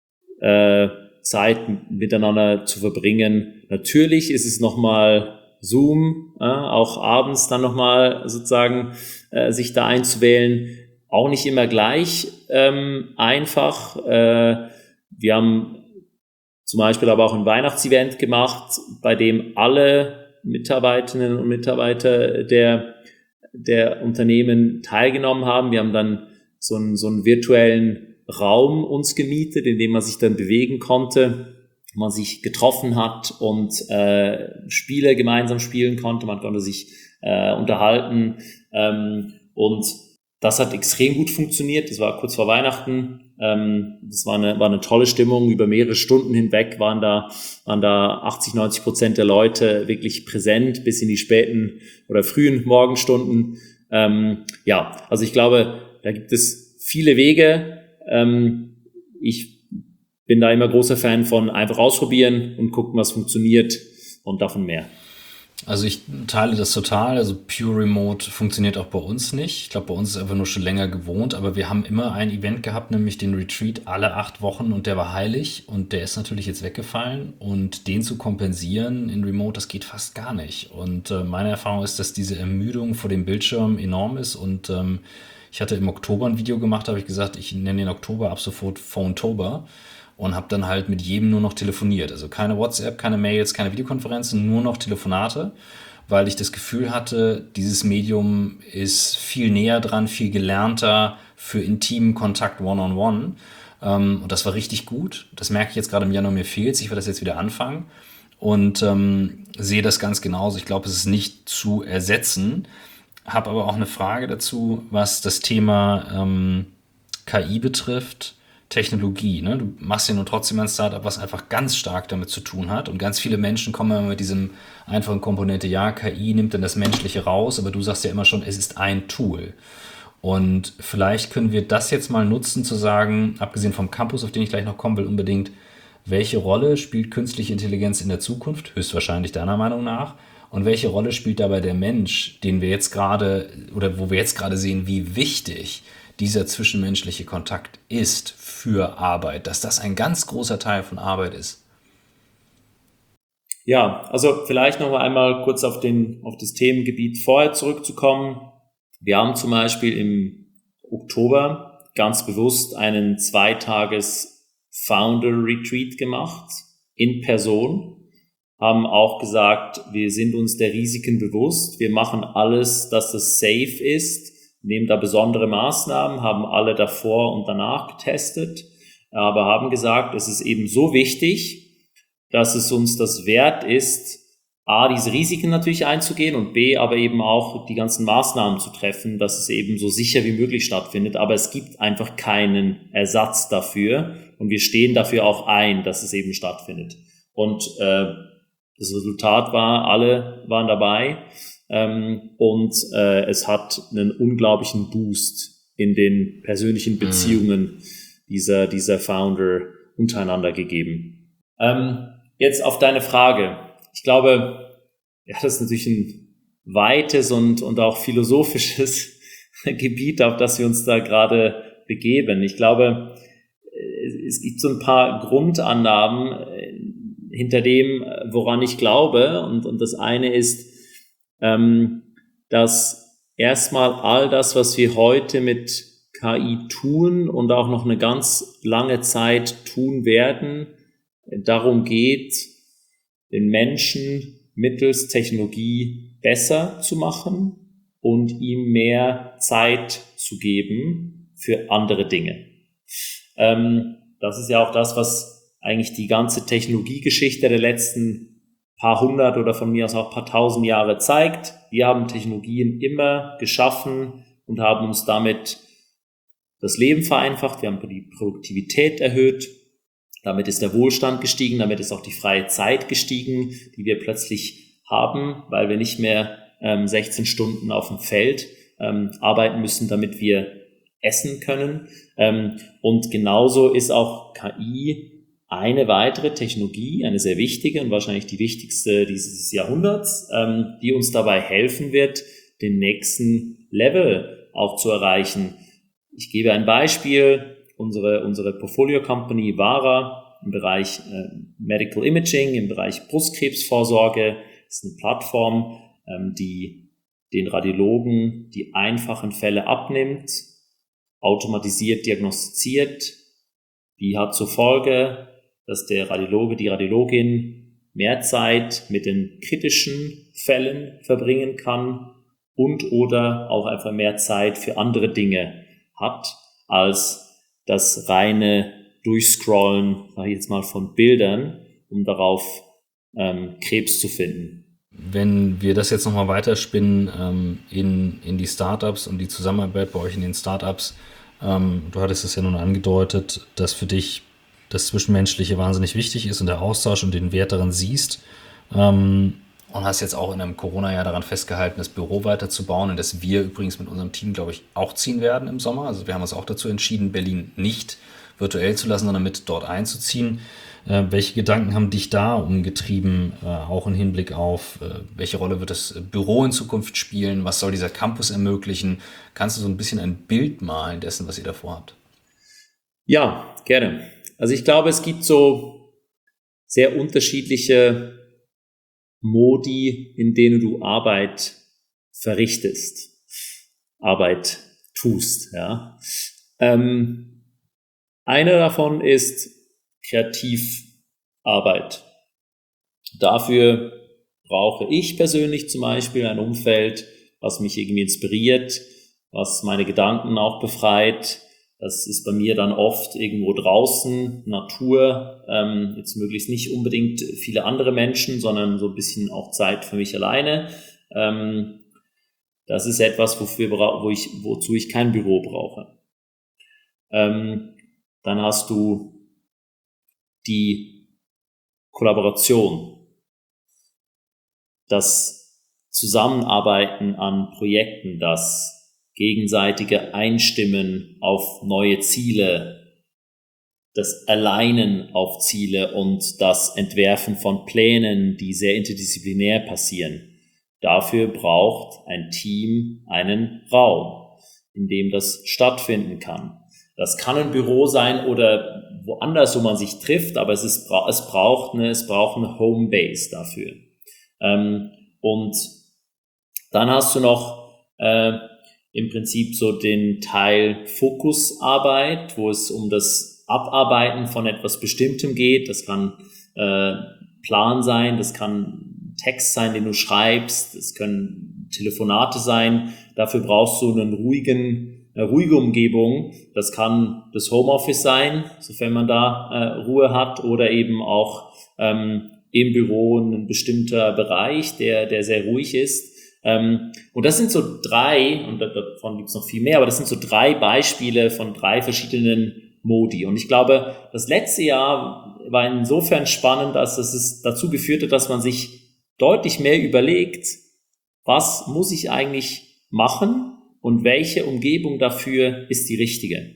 äh, Zeit miteinander zu verbringen. Natürlich ist es nochmal Zoom, äh, auch abends dann nochmal sozusagen äh, sich da einzuwählen, auch nicht immer gleich ähm, einfach. Äh, wir haben zum Beispiel aber auch ein Weihnachtsevent gemacht, bei dem alle Mitarbeiterinnen und Mitarbeiter der, der Unternehmen teilgenommen haben. Wir haben dann so einen, so einen virtuellen Raum uns gemietet, in dem man sich dann bewegen konnte, man sich getroffen hat und äh, Spiele gemeinsam spielen konnte, man konnte sich äh, unterhalten ähm, und das hat extrem gut funktioniert. Das war kurz vor Weihnachten. Ähm, das war eine, war eine tolle Stimmung. Über mehrere Stunden hinweg waren da, waren da achtzig, neunzig Prozent der Leute wirklich präsent bis in die späten oder frühen Morgenstunden. Ähm, ja, also ich glaube, da gibt es viele Wege. Ähm, ich bin da immer großer Fan von einfach ausprobieren und gucken, was funktioniert und davon mehr. Also ich teile das total. Also Pure Remote funktioniert auch bei uns nicht. Ich glaube, bei uns ist es einfach nur schon länger gewohnt, aber wir haben immer ein Event gehabt, nämlich den Retreat alle acht Wochen und der war heilig und der ist natürlich jetzt weggefallen und den zu kompensieren in Remote, das geht fast gar nicht. Und äh, meine Erfahrung ist, dass diese Ermüdung vor dem Bildschirm enorm ist und ähm, ich hatte im Oktober ein Video gemacht, da habe ich gesagt, ich nenne den Oktober ab sofort Phone-tober. Und habe dann halt mit jedem nur noch telefoniert. Also keine WhatsApp, keine Mails, keine Videokonferenzen, nur noch Telefonate, weil ich das Gefühl hatte, dieses Medium ist viel näher dran, viel gelernter für intimen Kontakt one-on-one. Ähm, und das war richtig gut. Das merke ich jetzt gerade im Januar, mir fehlt's. Ich werde das jetzt wieder anfangen und ähm, sehe das ganz genauso. Ich glaube, es ist nicht zu ersetzen. Habe aber auch eine Frage dazu, was das Thema ähm, K I betrifft. Technologie, ne? Du machst ja nur trotzdem ein Startup, was einfach ganz stark damit zu tun hat und ganz viele Menschen kommen immer mit diesem einfachen Komponente, ja, K I nimmt dann das Menschliche raus, aber du sagst ja immer schon, es ist ein Tool. Und vielleicht können wir das jetzt mal nutzen, zu sagen, abgesehen vom Campus, auf den ich gleich noch kommen will, unbedingt, welche Rolle spielt künstliche Intelligenz in der Zukunft? Höchstwahrscheinlich deiner Meinung nach. Und welche Rolle spielt dabei der Mensch, den wir jetzt gerade, oder wo wir jetzt gerade sehen, wie wichtig dieser zwischenmenschliche Kontakt ist für Arbeit, dass das ein ganz großer Teil von Arbeit ist? Ja, also vielleicht noch einmal kurz auf, den, auf das Themengebiet vorher zurückzukommen. Wir haben zum Beispiel im Oktober ganz bewusst einen Zweitages Founder Retreat gemacht, in Person, haben auch gesagt, wir sind uns der Risiken bewusst, wir machen alles, dass es safe ist, nehmen da besondere Maßnahmen, haben alle davor und danach getestet, aber haben gesagt, es ist eben so wichtig, dass es uns das wert ist, A, diese Risiken natürlich einzugehen und B, aber eben auch die ganzen Maßnahmen zu treffen, dass es eben so sicher wie möglich stattfindet. Aber es gibt einfach keinen Ersatz dafür und wir stehen dafür auch ein, dass es eben stattfindet. Und äh, das Resultat war, alle waren dabei. Ähm, und äh, es hat einen unglaublichen Boost in den persönlichen Beziehungen dieser, dieser Founder untereinander gegeben. Ähm, jetzt auf deine Frage. Ich glaube, ja, das ist natürlich ein weites und, und auch philosophisches Gebiet, auf das wir uns da gerade begeben. Ich glaube, es gibt so ein paar Grundannahmen hinter dem, woran ich glaube. Und, und das eine ist, ähm, dass erstmal all das, was wir heute mit K I tun und auch noch eine ganz lange Zeit tun werden, darum geht, den Menschen mittels Technologie besser zu machen und ihm mehr Zeit zu geben für andere Dinge. Ähm, das ist ja auch das, was eigentlich die ganze Technologiegeschichte der letzten paar hundert oder von mir aus auch paar tausend Jahre zeigt. Wir haben Technologien immer geschaffen und haben uns damit das Leben vereinfacht. Wir haben die Produktivität erhöht. Damit ist der Wohlstand gestiegen. Damit ist auch die freie Zeit gestiegen, die wir plötzlich haben, weil wir nicht mehr ähm, sechzehn Stunden auf dem Feld ähm, arbeiten müssen, damit wir essen können. Ähm, und genauso ist auch K I eine weitere Technologie, eine sehr wichtige und wahrscheinlich die wichtigste dieses Jahrhunderts, ähm, die uns dabei helfen wird, den nächsten Level auch zu erreichen. Ich gebe ein Beispiel. Unsere, unsere Portfolio Company Vara im Bereich äh, Medical Imaging, im Bereich Brustkrebsvorsorge, ist eine Plattform, ähm, die den Radiologen die einfachen Fälle abnimmt, automatisiert diagnostiziert. Die hat zur Folge, dass der Radiologe, die Radiologin mehr Zeit mit den kritischen Fällen verbringen kann und oder auch einfach mehr Zeit für andere Dinge hat, als das reine Durchscrollen, sage ich jetzt mal, von Bildern, um darauf ähm, Krebs zu finden. Wenn wir das jetzt nochmal weiterspinnen ähm, in, in die Startups und die Zusammenarbeit bei euch in den Startups, ähm, du hattest es ja nun angedeutet, dass für dich das Zwischenmenschliche wahnsinnig wichtig ist und der Austausch und den Wert darin siehst, ähm, und hast jetzt auch in einem Corona-Jahr daran festgehalten, das Büro weiterzubauen, und das wir übrigens mit unserem Team, glaube ich, auch ziehen werden im Sommer. Also wir haben uns auch dazu entschieden, Berlin nicht virtuell zu lassen, sondern mit dort einzuziehen. Äh, welche Gedanken haben dich da umgetrieben, äh, auch im Hinblick auf, äh, welche Rolle wird das Büro in Zukunft spielen? Was soll dieser Campus ermöglichen? Kannst du so ein bisschen ein Bild malen dessen, was ihr davor habt? Ja, gerne. Also ich glaube, es gibt so sehr unterschiedliche Modi, in denen du Arbeit verrichtest, Arbeit tust. Ja. Ähm, einer davon ist Kreativarbeit. Dafür brauche ich persönlich zum Beispiel ein Umfeld, was mich irgendwie inspiriert, was meine Gedanken auch befreit. Das ist bei mir dann oft irgendwo draußen, Natur, ähm, jetzt möglichst nicht unbedingt viele andere Menschen, sondern so ein bisschen auch Zeit für mich alleine. Ähm, das ist etwas, wofür, wo ich, wozu ich kein Büro brauche. Ähm, dann hast du die Kollaboration, das Zusammenarbeiten an Projekten, das gegenseitige Einstimmen auf neue Ziele, das Alignen auf Ziele und das Entwerfen von Plänen, die sehr interdisziplinär passieren. Dafür braucht ein Team einen Raum, in dem das stattfinden kann. Das kann ein Büro sein oder woanders, wo man sich trifft, aber es, ist, es, braucht, eine, es braucht eine Homebase dafür. Ähm, und dann hast du noch äh, im Prinzip so den Teil Fokusarbeit, wo es um das Abarbeiten von etwas Bestimmtem geht. Das kann äh, Plan sein, das kann Text sein, den du schreibst, das können Telefonate sein. Dafür brauchst du einen ruhigen, eine ruhige Umgebung. Das kann das Homeoffice sein, sofern man da äh, Ruhe hat, oder eben auch ähm, im Büro ein bestimmter Bereich, der, der sehr ruhig ist. Ähm, und das sind so drei, und davon gibt es noch viel mehr, aber das sind so drei Beispiele von drei verschiedenen Modi. Und ich glaube, das letzte Jahr war insofern spannend, dass es dazu geführt hat, dass man sich deutlich mehr überlegt, was muss ich eigentlich machen und welche Umgebung dafür ist die richtige.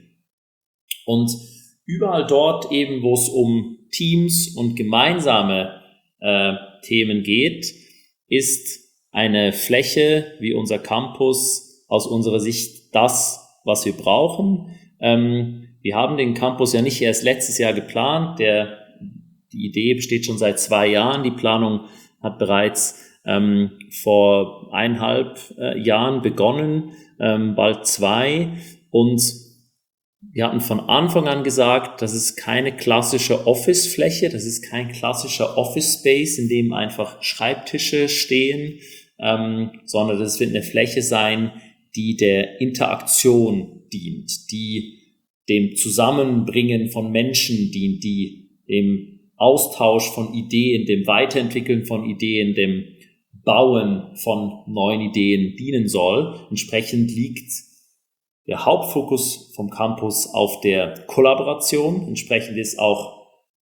Und überall dort eben, wo es um Teams und gemeinsame äh, Themen geht, ist eine Fläche wie unser Campus aus unserer Sicht das, was wir brauchen. Ähm, wir haben den Campus ja nicht erst letztes Jahr geplant. Der, die Idee besteht schon seit zwei Jahren. Die Planung hat bereits ähm, vor eineinhalb äh, Jahren begonnen, ähm, bald zwei. Und wir hatten von Anfang an gesagt, das ist keine klassische Office-Fläche, das ist kein klassischer Office-Space, in dem einfach Schreibtische stehen, ähm, sondern das wird eine Fläche sein, die der Interaktion dient, die dem Zusammenbringen von Menschen dient, die dem Austausch von Ideen, dem Weiterentwickeln von Ideen, dem Bauen von neuen Ideen dienen soll. Entsprechend liegt der Hauptfokus vom Campus auf der Kollaboration. Entsprechend ist auch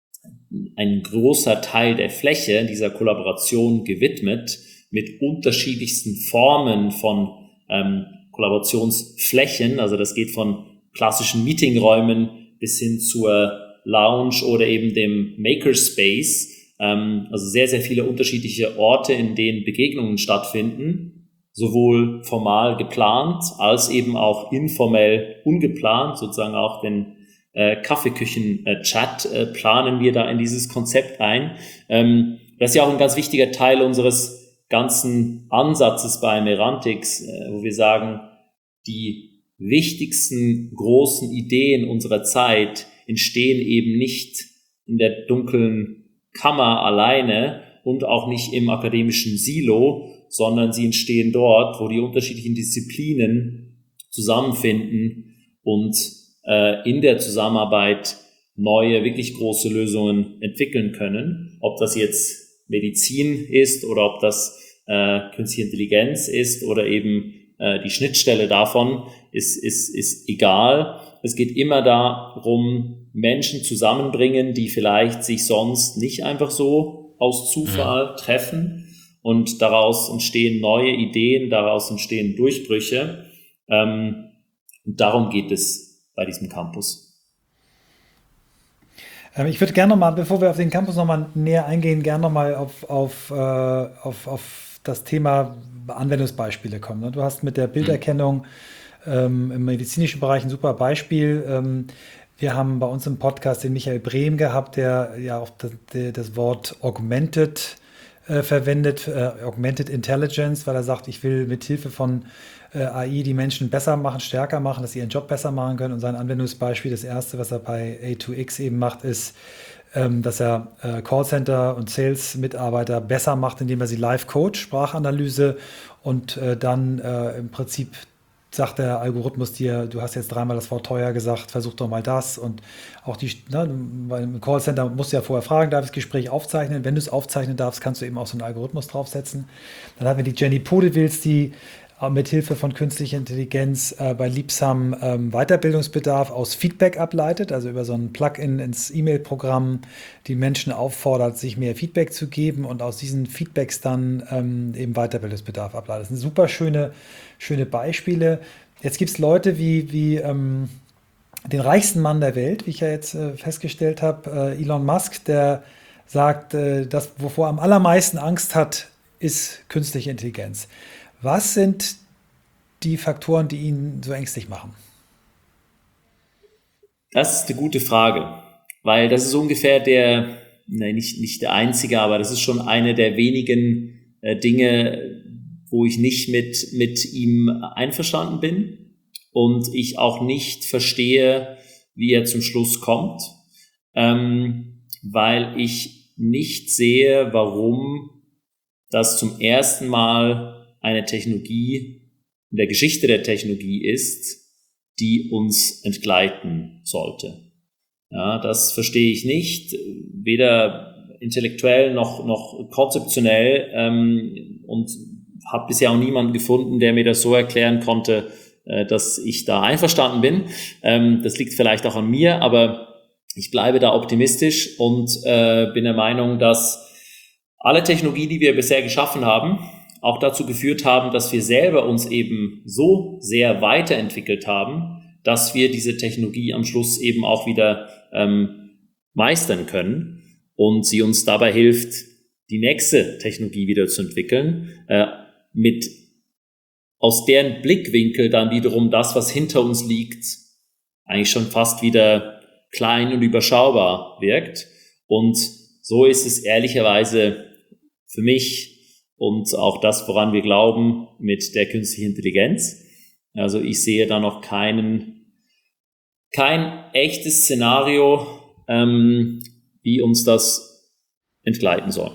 ein großer Teil der Fläche dieser Kollaboration gewidmet mit unterschiedlichsten Formen von ähm, Kollaborationsflächen. Also das geht von klassischen Meetingräumen bis hin zur Lounge oder eben dem Makerspace. Ähm, also sehr, sehr viele unterschiedliche Orte, in denen Begegnungen stattfinden, sowohl formal geplant als eben auch informell ungeplant, sozusagen auch den äh, Kaffeeküchen-Chat äh, planen wir da in dieses Konzept ein. Ähm, das ist ja auch ein ganz wichtiger Teil unseres ganzen Ansatzes bei Merantix, äh, wo wir sagen, die wichtigsten großen Ideen unserer Zeit entstehen eben nicht in der dunklen Kammer alleine und auch nicht im akademischen Silo, sondern sie entstehen dort, wo die unterschiedlichen Disziplinen zusammenfinden und äh, in der Zusammenarbeit neue, wirklich große Lösungen entwickeln können. Ob das jetzt Medizin ist oder ob das äh, künstliche Intelligenz ist oder eben äh, die Schnittstelle davon, ist, ist, ist egal. Es geht immer darum, Menschen zusammenbringen, die vielleicht sich sonst nicht einfach so aus Zufall mhm. treffen, und daraus entstehen neue Ideen, daraus entstehen Durchbrüche. Ähm, und darum geht es bei diesem Campus. Ähm, ich würde gerne nochmal, bevor wir auf den Campus nochmal näher eingehen, gerne nochmal auf, auf, äh, auf, auf das Thema Anwendungsbeispiele kommen. Ne? Du hast mit der Bilderkennung ähm, im medizinischen Bereich ein super Beispiel. Ähm, wir haben bei uns im Podcast den Michael Brehm gehabt, der ja auch das, das Wort Augmented äh, verwendet, äh, Augmented Intelligence, weil er sagt, ich will mit Hilfe von äh, A I die Menschen besser machen, stärker machen, dass sie ihren Job besser machen können. Und sein Anwendungsbeispiel, das erste, was er bei A zwei X eben macht, ist, ähm, dass er äh, Callcenter und Sales-Mitarbeiter besser macht, indem er sie live coacht, Sprachanalyse, und äh, dann äh, im Prinzip sagt der Algorithmus dir, du hast jetzt dreimal das Wort teuer gesagt, versuch doch mal das. Und auch die, ne, weil im Callcenter musst du ja vorher fragen, darf ich das Gespräch aufzeichnen? Wenn du es aufzeichnen darfst, kannst du eben auch so einen Algorithmus draufsetzen. Dann haben wir die Jenny Podewils, die äh, mit Hilfe von künstlicher Intelligenz äh, bei Liebsam ähm, Weiterbildungsbedarf aus Feedback ableitet, also über so ein Plugin ins E-Mail-Programm die Menschen auffordert, sich mehr Feedback zu geben und aus diesen Feedbacks dann ähm, eben Weiterbildungsbedarf ableitet. Das sind super schöne Schöne Beispiele. Jetzt gibt es Leute wie, wie ähm, den reichsten Mann der Welt, wie ich ja jetzt äh, festgestellt habe, äh, Elon Musk, der sagt, äh, das, wovor er am allermeisten Angst hat, ist künstliche Intelligenz. Was sind die Faktoren, die ihn so ängstlich machen? Das ist eine gute Frage, weil das ist ungefähr der, nein, nicht, nicht der einzige, aber das ist schon eine der wenigen äh, Dinge, wo ich nicht mit, mit ihm einverstanden bin und ich auch nicht verstehe, wie er zum Schluss kommt, ähm, weil ich nicht sehe, warum das zum ersten Mal eine Technologie in der Geschichte der Technologie ist, die uns entgleiten sollte. Ja, das verstehe ich nicht, weder intellektuell noch, noch konzeptionell, ähm, und habe bisher auch niemanden gefunden, der mir das so erklären konnte, äh, dass ich da einverstanden bin. Ähm, das liegt vielleicht auch an mir, aber ich bleibe da optimistisch und äh, bin der Meinung, dass alle Technologie, die wir bisher geschaffen haben, auch dazu geführt haben, dass wir selber uns eben so sehr weiterentwickelt haben, dass wir diese Technologie am Schluss eben auch wieder ähm, meistern können und sie uns dabei hilft, die nächste Technologie wieder zu entwickeln, äh, mit aus deren Blickwinkel dann wiederum das, was hinter uns liegt, eigentlich schon fast wieder klein und überschaubar wirkt. Und so ist es ehrlicherweise für mich und auch das, woran wir glauben, mit der künstlichen Intelligenz. Also ich sehe da noch keinen, kein echtes Szenario, ähm, wie uns das entgleiten soll.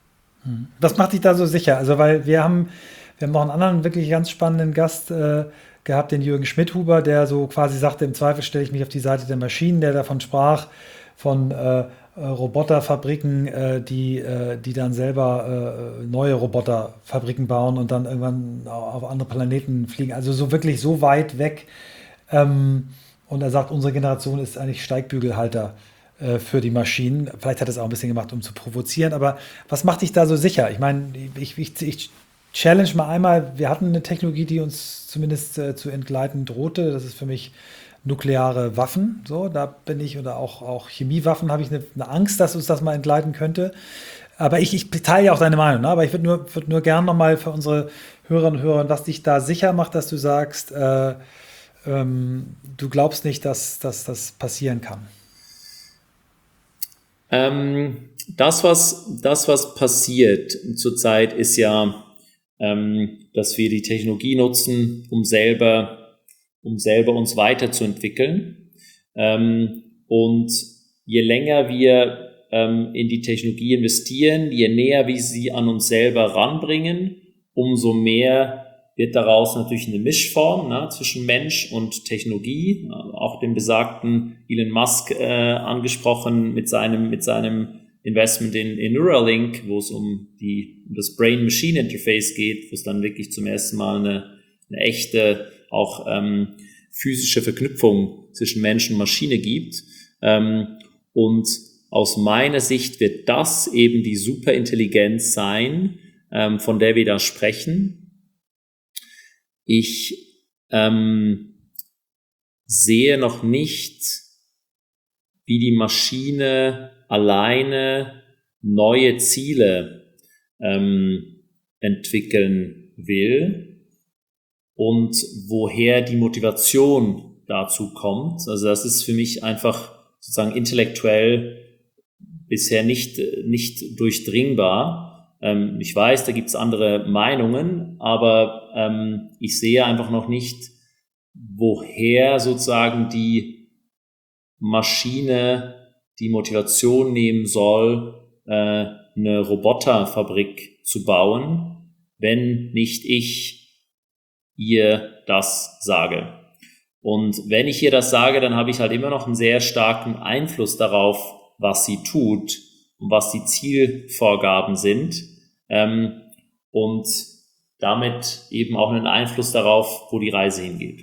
Was macht dich da so sicher? Also, weil wir haben, wir haben noch einen anderen wirklich ganz spannenden Gast äh, gehabt, den Jürgen Schmidhuber, der so quasi sagte, im Zweifel stelle ich mich auf die Seite der Maschinen, der davon sprach, von äh, Roboterfabriken, äh, die, äh, die dann selber äh, neue Roboterfabriken bauen und dann irgendwann auf andere Planeten fliegen. Also so wirklich so weit weg. Ähm, und er sagt, unsere Generation ist eigentlich Steigbügelhalter für die Maschinen. Vielleicht hat er es auch ein bisschen gemacht, um zu provozieren, aber was macht dich da so sicher? Ich meine, ich, ich, ich challenge mal einmal, wir hatten eine Technologie, die uns zumindest äh, zu entgleiten drohte. Das ist für mich nukleare Waffen. So, da bin ich, oder auch, auch Chemiewaffen, habe ich eine, eine Angst, dass uns das mal entgleiten könnte. Aber ich, ich teile ja auch deine Meinung, ne? Aber ich würde nur, würd nur gern nochmal für unsere Hörerinnen und Hörer, was dich da sicher macht, dass du sagst, äh, ähm, du glaubst nicht, dass, dass das passieren kann. Ähm, das, was, das, was passiert zurzeit, ist ja, ähm, dass wir die Technologie nutzen, um selber, um selber uns weiterzuentwickeln. Ähm, und je länger wir ähm, in die Technologie investieren, je näher wir sie an uns selber ranbringen, umso mehr wird daraus natürlich eine Mischform, ne, zwischen Mensch und Technologie. Auch den besagten Elon Musk äh, angesprochen mit seinem mit seinem Investment in, in Neuralink, wo es um die um das Brain-Machine-Interface geht, wo es dann wirklich zum ersten Mal eine, eine echte, auch ähm, physische Verknüpfung zwischen Mensch und Maschine gibt. Ähm, und aus meiner Sicht wird das eben die Superintelligenz sein, ähm, von der wir da sprechen. Ich ähm, sehe noch nicht, wie die Maschine alleine neue Ziele ähm, entwickeln will und woher die Motivation dazu kommt. Also das ist für mich einfach sozusagen intellektuell bisher nicht, nicht durchdringbar. Ähm, ich weiß, da gibt es andere Meinungen, aber ähm, ich sehe einfach noch nicht, woher sozusagen die Maschine die Motivation nehmen soll, äh, eine Roboterfabrik zu bauen, wenn nicht ich ihr das sage. Und wenn ich ihr das sage, dann habe ich halt immer noch einen sehr starken Einfluss darauf, was sie tut und was die Zielvorgaben sind, ähm, und damit eben auch einen Einfluss darauf, wo die Reise hingeht.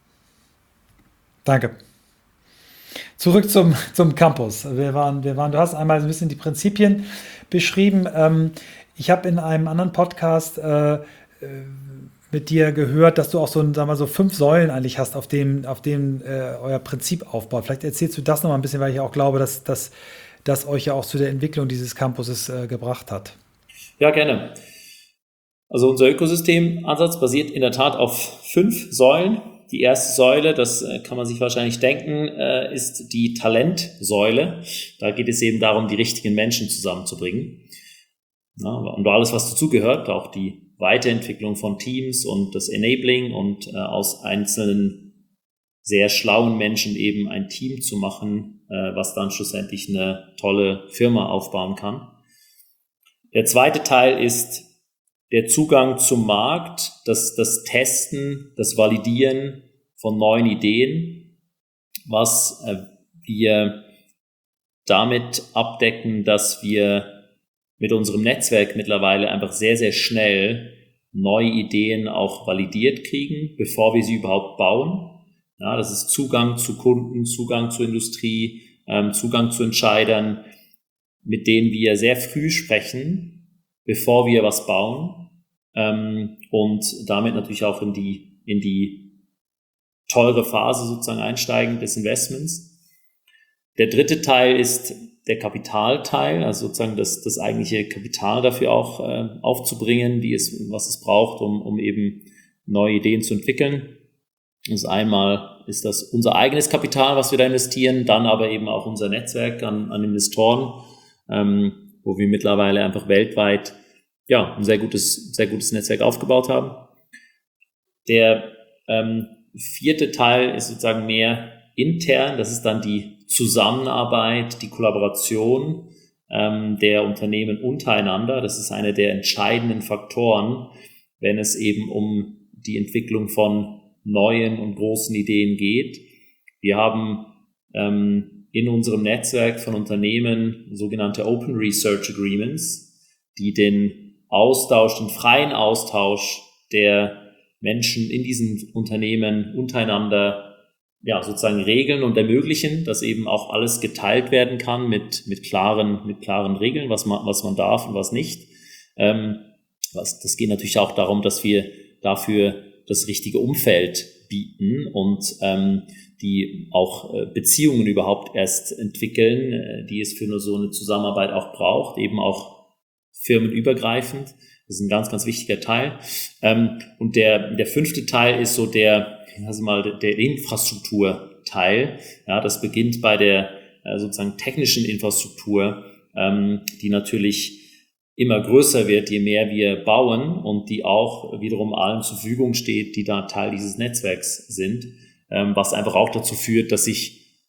Danke. Zurück zum, zum Campus. Wir waren, wir waren, du hast einmal ein bisschen die Prinzipien beschrieben. Ähm, ich habe in einem anderen Podcast äh, mit dir gehört, dass du auch so, sagen wir mal, so fünf Säulen eigentlich hast, auf dem, auf dem äh, euer Prinzip aufbaut. Vielleicht erzählst du das noch mal ein bisschen, weil ich auch glaube, dass das dass euch ja auch zu der Entwicklung dieses Campuses äh, gebracht hat. Ja, gerne. Also unser Ökosystemansatz basiert in der Tat auf fünf Säulen. Die erste Säule, das äh, kann man sich wahrscheinlich denken, äh, ist die Talentsäule. Da geht es eben darum, die richtigen Menschen zusammenzubringen. Ja, und alles, was dazugehört, auch die Weiterentwicklung von Teams und das Enabling und äh, aus einzelnen sehr schlauen Menschen eben ein Team zu machen, äh, was dann schlussendlich eine tolle Firma aufbauen kann. Der zweite Teil ist der Zugang zum Markt, das, das Testen, das Validieren von neuen Ideen, was äh, wir damit abdecken, dass wir mit unserem Netzwerk mittlerweile einfach sehr, sehr schnell neue Ideen auch validiert kriegen, bevor wir sie überhaupt bauen. Ja, das ist Zugang zu Kunden, Zugang zur Industrie, ähm, Zugang zu Entscheidern, mit denen wir sehr früh sprechen, bevor wir was bauen, ähm, und damit natürlich auch in die, in die teure Phase sozusagen einsteigen des Investments. Der dritte Teil ist der Kapitalteil, also sozusagen das, das eigentliche Kapital dafür auch äh, aufzubringen, die es, was es braucht, um, um eben neue Ideen zu entwickeln. Also einmal ist das unser eigenes Kapital, was wir da investieren, dann aber eben auch unser Netzwerk an, an Investoren, ähm, wo wir mittlerweile einfach weltweit ja ein sehr gutes, sehr gutes Netzwerk aufgebaut haben. Der ähm, vierte Teil ist sozusagen mehr intern, das ist dann die Zusammenarbeit, die Kollaboration ähm, der Unternehmen untereinander. Das ist einer der entscheidenden Faktoren, wenn es eben um die Entwicklung von neuen und großen Ideen geht. Wir haben ähm, in unserem Netzwerk von Unternehmen sogenannte Open Research Agreements, die den Austausch, den freien Austausch der Menschen in diesen Unternehmen untereinander ja sozusagen regeln und ermöglichen, dass eben auch alles geteilt werden kann mit mit klaren mit klaren Regeln, was man was man darf und was nicht. Ähm, was, das geht natürlich auch darum, dass wir dafür das richtige Umfeld bieten und ähm, die auch äh, Beziehungen überhaupt erst entwickeln, äh, die es für nur so eine Zusammenarbeit auch braucht, eben auch firmenübergreifend. Das ist ein ganz, ganz wichtiger Teil. Ähm, und der der fünfte Teil ist so der, also mal der Infrastrukturteil. Ja, das beginnt bei der äh, sozusagen technischen Infrastruktur, ähm, die natürlich immer größer wird, je mehr wir bauen und die auch wiederum allen zur Verfügung steht, die da Teil dieses Netzwerks sind, ähm, was einfach auch dazu führt, dass sich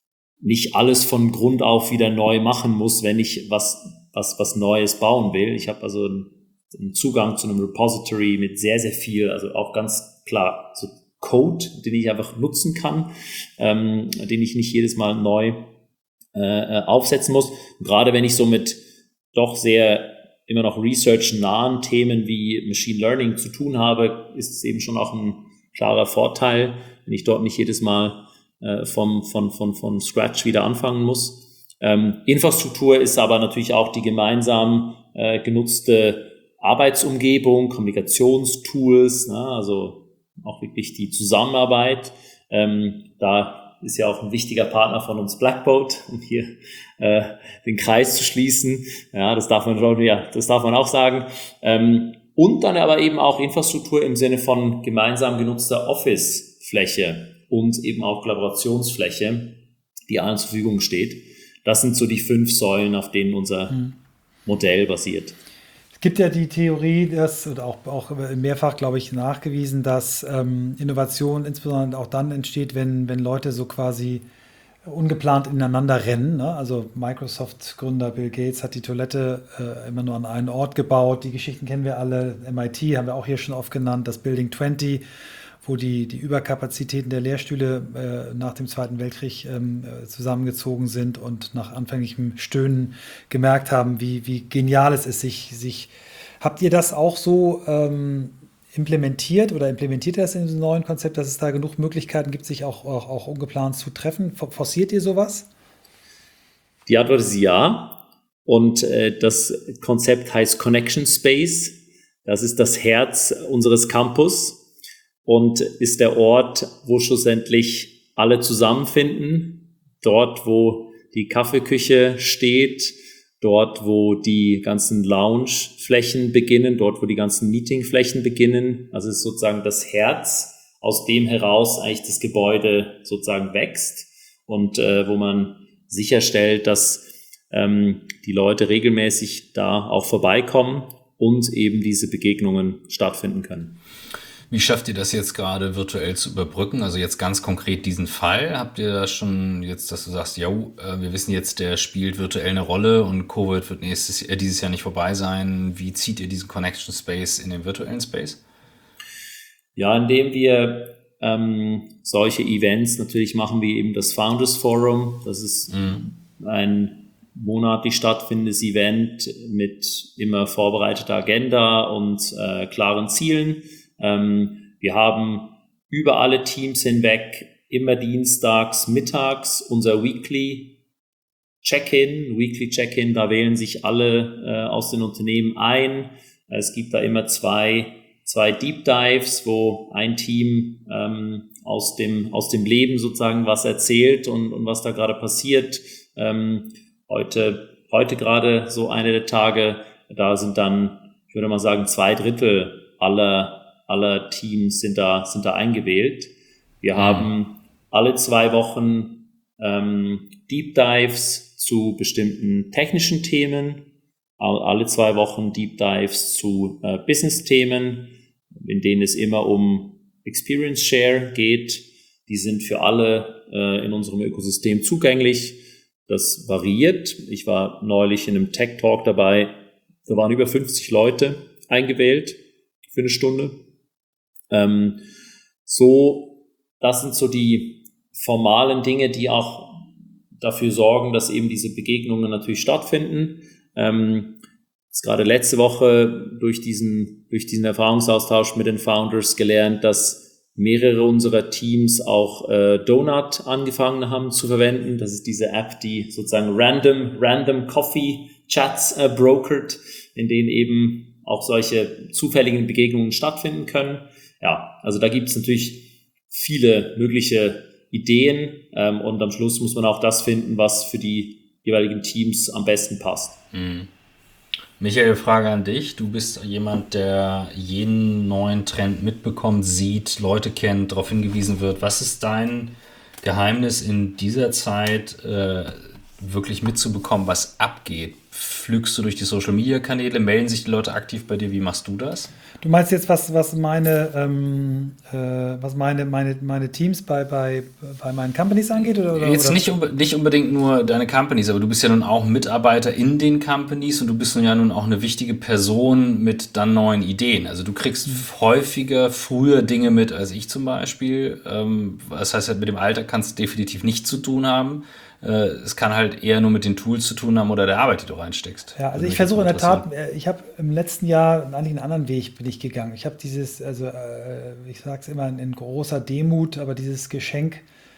nicht alles von Grund auf wieder neu machen muss, wenn ich was, was, was Neues bauen will. Ich habe also einen, einen Zugang zu einem Repository mit sehr, sehr viel, also auch ganz klar so Code, den ich einfach nutzen kann, ähm, den ich nicht jedes Mal neu äh, aufsetzen muss. Und gerade wenn ich so mit doch sehr immer noch research-nahen Themen wie Machine Learning zu tun habe, ist es eben schon auch ein klarer Vorteil, wenn ich dort nicht jedes Mal äh, vom, von, von, von Scratch wieder anfangen muss. Ähm, Infrastruktur ist aber natürlich auch die gemeinsam äh, genutzte Arbeitsumgebung, Kommunikationstools, ne, also auch wirklich die Zusammenarbeit. Ähm, da ist ja auch ein wichtiger Partner von uns, Blackboat, um hier äh, den Kreis zu schließen. Ja, das darf man schon, ja, das darf man auch sagen. Ähm, und dann aber eben auch Infrastruktur im Sinne von gemeinsam genutzter Office-Fläche und eben auch Kollaborationsfläche, die allen zur Verfügung steht. Das sind so die fünf Säulen, auf denen unser hm. Modell basiert. Es gibt ja die Theorie, dass, oder auch, auch mehrfach, glaube ich, nachgewiesen, dass ähm, Innovation insbesondere auch dann entsteht, wenn, wenn Leute so quasi ungeplant ineinander rennen. Ne? Also Microsoft-Gründer Bill Gates hat die Toilette äh, immer nur an einen Ort gebaut. Die Geschichten kennen wir alle. M I T haben wir auch hier schon oft genannt. Das Building zwanzig, wo die, die Überkapazitäten der Lehrstühle äh, nach dem Zweiten Weltkrieg ähm, zusammengezogen sind und nach anfänglichem Stöhnen gemerkt haben, wie, wie genial es ist, sich, sich habt ihr das auch so ähm, implementiert oder implementiert ihr das in diesem neuen Konzept, dass es da genug Möglichkeiten gibt, sich auch, auch, auch ungeplant zu treffen? Forciert ihr sowas? Die Antwort ist ja. Und äh, das Konzept heißt Connection Space. Das ist das Herz unseres Campus und ist der Ort, wo schlussendlich alle zusammenfinden. Dort, wo die Kaffeeküche steht, dort, wo die ganzen Loungeflächen beginnen, dort, wo die ganzen Meetingflächen beginnen. Also es ist sozusagen das Herz, aus dem heraus eigentlich das Gebäude sozusagen wächst und äh, wo man sicherstellt, dass ähm, die Leute regelmäßig da auch vorbeikommen und eben diese Begegnungen stattfinden können. Wie schafft ihr das jetzt gerade virtuell zu überbrücken? Also jetzt ganz konkret diesen Fall. Habt ihr da schon jetzt, dass du sagst, ja, wir wissen jetzt, der spielt virtuell eine Rolle und Covid wird nächstes, äh, dieses Jahr nicht vorbei sein. Wie zieht ihr diesen Connection Space in den virtuellen Space? Ja, indem wir ähm, solche Events natürlich machen, wie eben das Founders Forum. Das ist mhm. ein monatlich stattfindendes Event mit immer vorbereiteter Agenda und äh, klaren Zielen. Ähm, wir haben über alle Teams hinweg immer dienstags, mittags unser Weekly Check-in. Weekly Check-in, da wählen sich alle äh, aus den Unternehmen ein. Es gibt da immer zwei, zwei Deep Dives, wo ein Team ähm, aus dem, aus dem Leben sozusagen was erzählt und, und was da gerade passiert. Ähm, heute, heute gerade so eine der Tage, da sind dann, ich würde mal sagen, zwei Drittel aller aller Teams sind da, sind da eingewählt. Wir haben alle zwei Wochen ähm, Deep Dives zu bestimmten technischen Themen, alle zwei Wochen Deep Dives zu äh, Business-Themen, in denen es immer um Experience Share geht. Die sind für alle äh, in unserem Ökosystem zugänglich. Das variiert. Ich war neulich in einem Tech Talk dabei. Da waren über fünfzig Leute eingewählt für eine Stunde. Ähm, so, das sind so die formalen Dinge, die auch dafür sorgen, dass eben diese Begegnungen natürlich stattfinden. Ähm, jetzt gerade letzte Woche durch diesen, durch diesen Erfahrungsaustausch mit den Founders gelernt, dass mehrere unserer Teams auch äh, Donut angefangen haben zu verwenden. Das ist diese App, die sozusagen random, random Coffee Chats äh, brokert, in denen eben auch solche zufälligen Begegnungen stattfinden können. Ja, also da gibt es natürlich viele mögliche Ideen ähm, und am Schluss muss man auch das finden, was für die jeweiligen Teams am besten passt. Mhm. Michael, Frage an dich. Du bist jemand, der jeden neuen Trend mitbekommt, sieht, Leute kennt, darauf hingewiesen wird. Was ist dein Geheimnis in dieser Zeit, äh, wirklich mitzubekommen, was abgeht pflügst du durch die Social-Media-Kanäle? Melden sich die Leute aktiv bei dir? Wie machst du das? Du meinst jetzt, was, was meine, ähm, äh, was meine, meine, meine Teams bei, bei, bei meinen Companies angeht? Oder, oder, Jetzt oder? nicht, unbe- nicht unbedingt nur deine Companies, aber du bist ja nun auch Mitarbeiter in den Companies und du bist nun ja nun auch eine wichtige Person mit dann neuen Ideen. Also du kriegst häufiger, früher Dinge mit als ich zum Beispiel. Ähm, das heißt, mit dem Alter kannst du definitiv nichts zu tun haben. Äh, es kann halt eher nur mit den Tools zu tun haben oder der Arbeit, die du reinsteckst. Ja, also Würde ich mich versuche in der jetzt mal Tat, äh, ich habe im letzten Jahr eigentlich einen anderen Weg bin ich gegangen. Ich habe dieses, also äh, ich sage es immer in, in großer Demut, aber dieses Geschenk,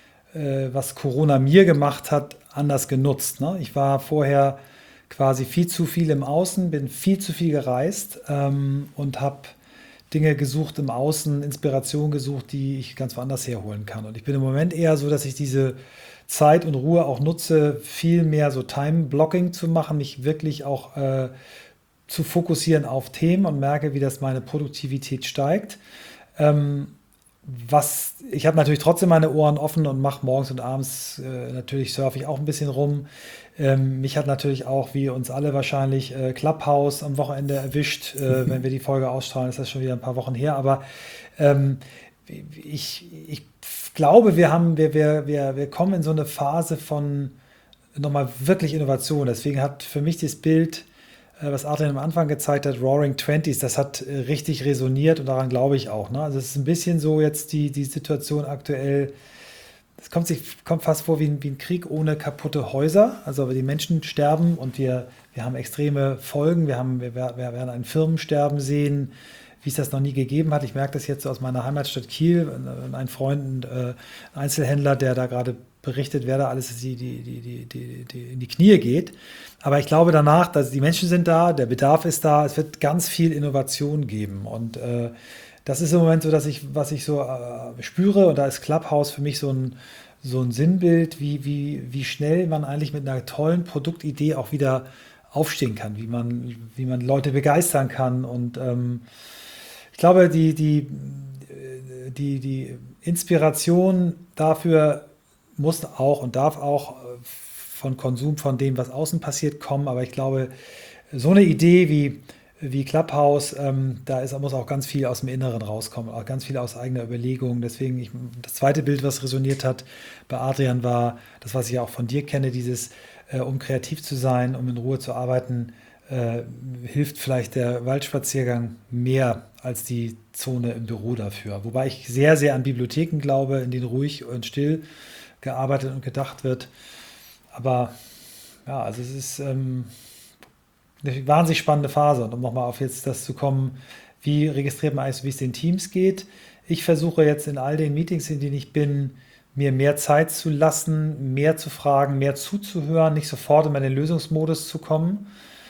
äh, was Corona mir gemacht hat, anders genutzt. Ne? Ich war vorher quasi viel zu viel im Außen, bin viel zu viel gereist ähm, und habe Dinge gesucht im Außen, Inspiration gesucht, die ich ganz woanders herholen kann. Und ich bin im Moment eher so, dass ich diese Zeit und Ruhe auch nutze, viel mehr so Time-Blocking zu machen, mich wirklich auch äh, zu fokussieren auf Themen und merke, wie das meine Produktivität steigt. Ähm, was, ich habe natürlich trotzdem meine Ohren offen und mache morgens und abends, äh, natürlich surfe ich auch ein bisschen rum. Ähm, mich hat natürlich auch, wie uns alle wahrscheinlich, äh, Clubhouse am Wochenende erwischt. Äh, wenn wir die Folge ausstrahlen, ist das schon wieder ein paar Wochen her. Aber ähm, ich, ich glaube, wir haben, wir, wir, wir, wir kommen in so eine Phase von nochmal wirklich Innovation. Deswegen hat für mich das Bild, äh, was Adrian am Anfang gezeigt hat, Roaring Twenties, das hat äh, richtig resoniert und daran glaube ich auch. Ne? Also es ist ein bisschen so jetzt die, die Situation aktuell. Es kommt sich kommt fast vor wie ein, wie ein Krieg ohne kaputte Häuser. Also die Menschen sterben und wir, wir haben extreme Folgen. Wir, haben, wir, wir werden ein Firmensterben sehen, wie es das noch nie gegeben hat. Ich merke das jetzt so aus meiner Heimatstadt Kiel. Ein Freund, ein Einzelhändler, der da gerade berichtet, wer da alles die, die, die, die, die in die Knie geht. Aber ich glaube danach, dass die Menschen sind da, der Bedarf ist da, es wird ganz viel Innovation geben. Und äh, das ist im Moment so, dass ich, was ich so äh, spüre, und da ist Clubhouse für mich so ein, so ein Sinnbild, wie, wie, wie schnell man eigentlich mit einer tollen Produktidee auch wieder aufstehen kann, wie man, wie man Leute begeistern kann. Und ähm, ich glaube, die, die, die, die Inspiration dafür muss auch und darf auch von Konsum, von dem, was außen passiert, kommen. Aber ich glaube, so eine Idee wie, wie Clubhouse, ähm, da ist, muss auch ganz viel aus dem Inneren rauskommen, auch ganz viel aus eigener Überlegung. Deswegen, ich, das zweite Bild, was resoniert hat bei Adrian, war das, was ich auch von dir kenne, dieses, äh, um kreativ zu sein, um in Ruhe zu arbeiten, äh, hilft vielleicht der Waldspaziergang mehr als die Zone im Büro dafür. Wobei ich sehr, sehr an Bibliotheken glaube, in denen ruhig und still gearbeitet und gedacht wird. Aber ja, also es ist ähm, eine wahnsinnig spannende Phase. Und um nochmal auf jetzt das zu kommen, wie registriert man eigentlich, wie es den Teams geht. Ich versuche jetzt in all den Meetings, in denen ich bin, mir mehr Zeit zu lassen, mehr zu fragen, mehr zuzuhören, nicht sofort in meinen Lösungsmodus zu kommen.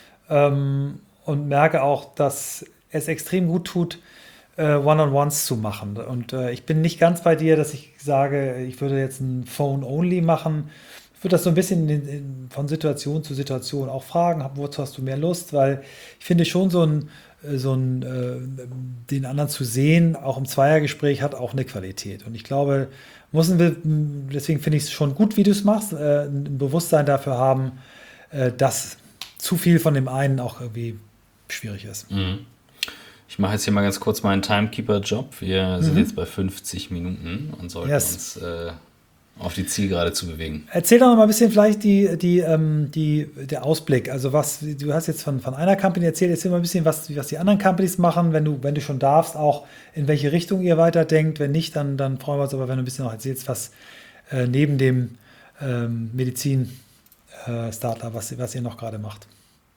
Ähm, und merke auch, dass es extrem gut tut, äh, One-on-Ones zu machen. Und äh, ich bin nicht ganz bei dir, dass ich sage, ich würde jetzt ein Phone-Only machen. Ich würde das so ein bisschen in, in, von Situation zu Situation auch fragen, wozu hast du mehr Lust? Weil ich finde schon so ein, so ein äh, den anderen zu sehen, auch im Zweiergespräch, hat auch eine Qualität. Und ich glaube, müssen wir, deswegen finde ich es schon gut, wie du es machst, äh, ein Bewusstsein dafür haben, äh, dass zu viel von dem einen auch irgendwie schwierig ist. Mhm. Ich mache jetzt hier mal ganz kurz meinen Timekeeper-Job. Wir mhm. sind jetzt bei fünfzig Minuten und sollten yes. uns äh, auf die Zielgerade zu bewegen. Erzähl doch noch mal ein bisschen vielleicht die, die, ähm, die, der Ausblick. Also was, du hast jetzt von, von einer Company erzählt, erzähl mal ein bisschen, was, was die anderen Companies machen, wenn du, wenn du schon darfst, auch in welche Richtung ihr weiterdenkt. Wenn nicht, dann, dann freuen wir uns aber, wenn du ein bisschen noch erzählst, was äh, neben dem ähm, Medizin-Startup, äh, was, was ihr noch gerade macht.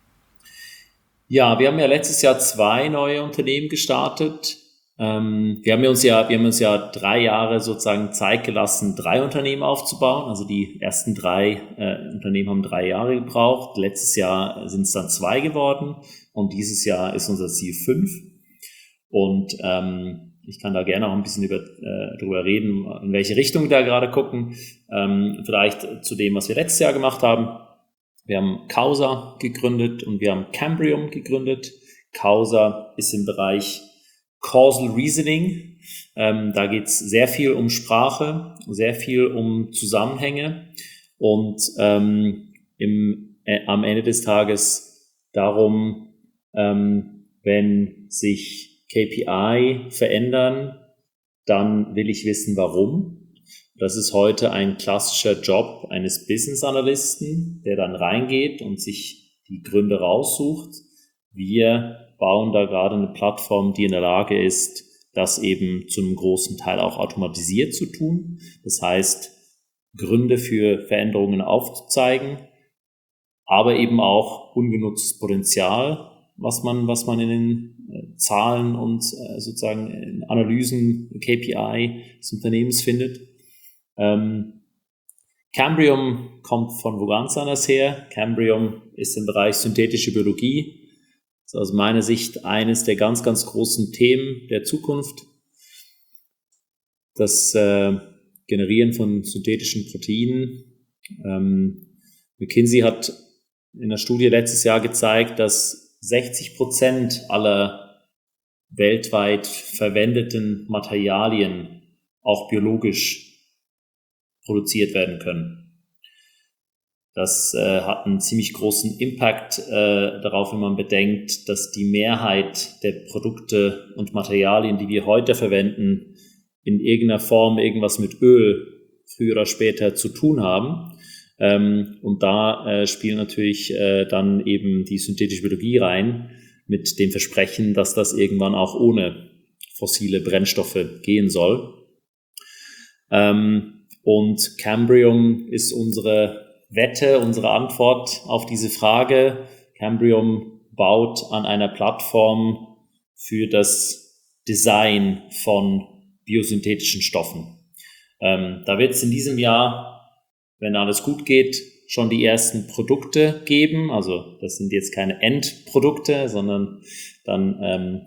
Ja, wir haben ja letztes Jahr zwei neue Unternehmen gestartet. Ähm, wir haben uns ja, wir haben uns ja drei Jahre sozusagen Zeit gelassen, drei Unternehmen aufzubauen. Also die ersten drei äh, Unternehmen haben drei Jahre gebraucht. Letztes Jahr sind es dann zwei geworden und dieses Jahr ist unser Ziel fünf. Und ähm, ich kann da gerne auch ein bisschen über, äh, drüber reden, in welche Richtung wir da gerade gucken. Ähm, vielleicht zu dem, was wir letztes Jahr gemacht haben. Wir haben Causa gegründet und wir haben Cambrium gegründet. Causa ist im Bereich Causal Reasoning. Ähm, da geht es sehr viel um Sprache, sehr viel um Zusammenhänge. Und ähm, im äh, am Ende des Tages darum, ähm, wenn sich K P I verändern, dann will ich wissen, warum. Das ist heute ein klassischer Job eines Business Analysten, der dann reingeht und sich die Gründe raussucht. Wir bauen da gerade eine Plattform, die in der Lage ist, das eben zu einem großen Teil auch automatisiert zu tun. Das heißt, Gründe für Veränderungen aufzuzeigen, aber eben auch ungenutztes Potenzial, was man, was man in den Zahlen und sozusagen in Analysen, K P I des Unternehmens findet. Ähm, Cambrium kommt von wo ganz anders her. Cambrium ist im Bereich synthetische Biologie. Das ist aus meiner Sicht eines der ganz, ganz großen Themen der Zukunft. Das äh, Generieren von synthetischen Proteinen. Ähm, McKinsey hat in der Studie letztes Jahr gezeigt, dass sechzig Prozent aller weltweit verwendeten Materialien auch biologisch produziert werden können. Das äh, hat einen ziemlich großen Impact äh, darauf, wenn man bedenkt, dass die Mehrheit der Produkte und Materialien, die wir heute verwenden, in irgendeiner Form irgendwas mit Öl früher oder später zu tun haben. Ähm, und da äh, spielt natürlich äh, dann eben die synthetische Biologie rein, mit dem Versprechen, dass das irgendwann auch ohne fossile Brennstoffe gehen soll. Ähm, und Cambrium ist unsere Wette, unsere Antwort auf diese Frage. Cambrium baut an einer Plattform für das Design von biosynthetischen Stoffen. Ähm, da wird es in diesem Jahr, wenn alles gut geht, schon die ersten Produkte geben. Also das sind jetzt keine Endprodukte, sondern dann ähm,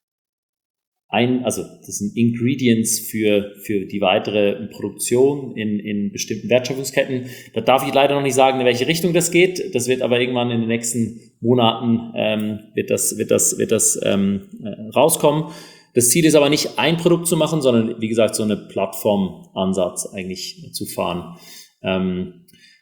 ein, also das sind Ingredients für für die weitere Produktion in in bestimmten Wertschöpfungsketten. Da darf ich leider noch nicht sagen, in welche Richtung das geht. Das wird aber irgendwann in den nächsten Monaten ähm, wird das wird das wird das ähm, äh, rauskommen. Das Ziel ist aber nicht, ein Produkt zu machen, sondern wie gesagt so eine Plattformansatz eigentlich zu fahren. Ähm,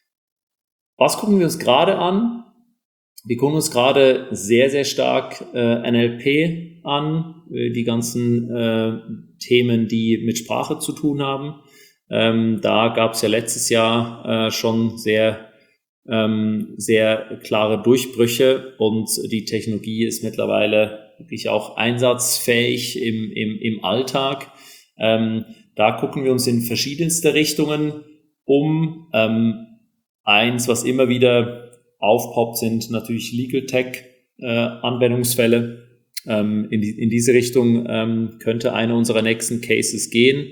was gucken wir uns gerade an? Wir gucken uns gerade sehr, sehr stark äh, N L P an, äh, die ganzen äh, Themen, die mit Sprache zu tun haben. Ähm, da gab es ja letztes Jahr äh, schon sehr, ähm, sehr klare Durchbrüche und die Technologie ist mittlerweile wirklich auch einsatzfähig im, im, im Alltag. Ähm, da gucken wir uns in verschiedenste Richtungen um. Ähm, eins, was immer wieder aufpoppt, sind natürlich Legal Tech äh, Anwendungsfälle. Ähm, in, die, in diese Richtung ähm, könnte einer unserer nächsten Cases gehen.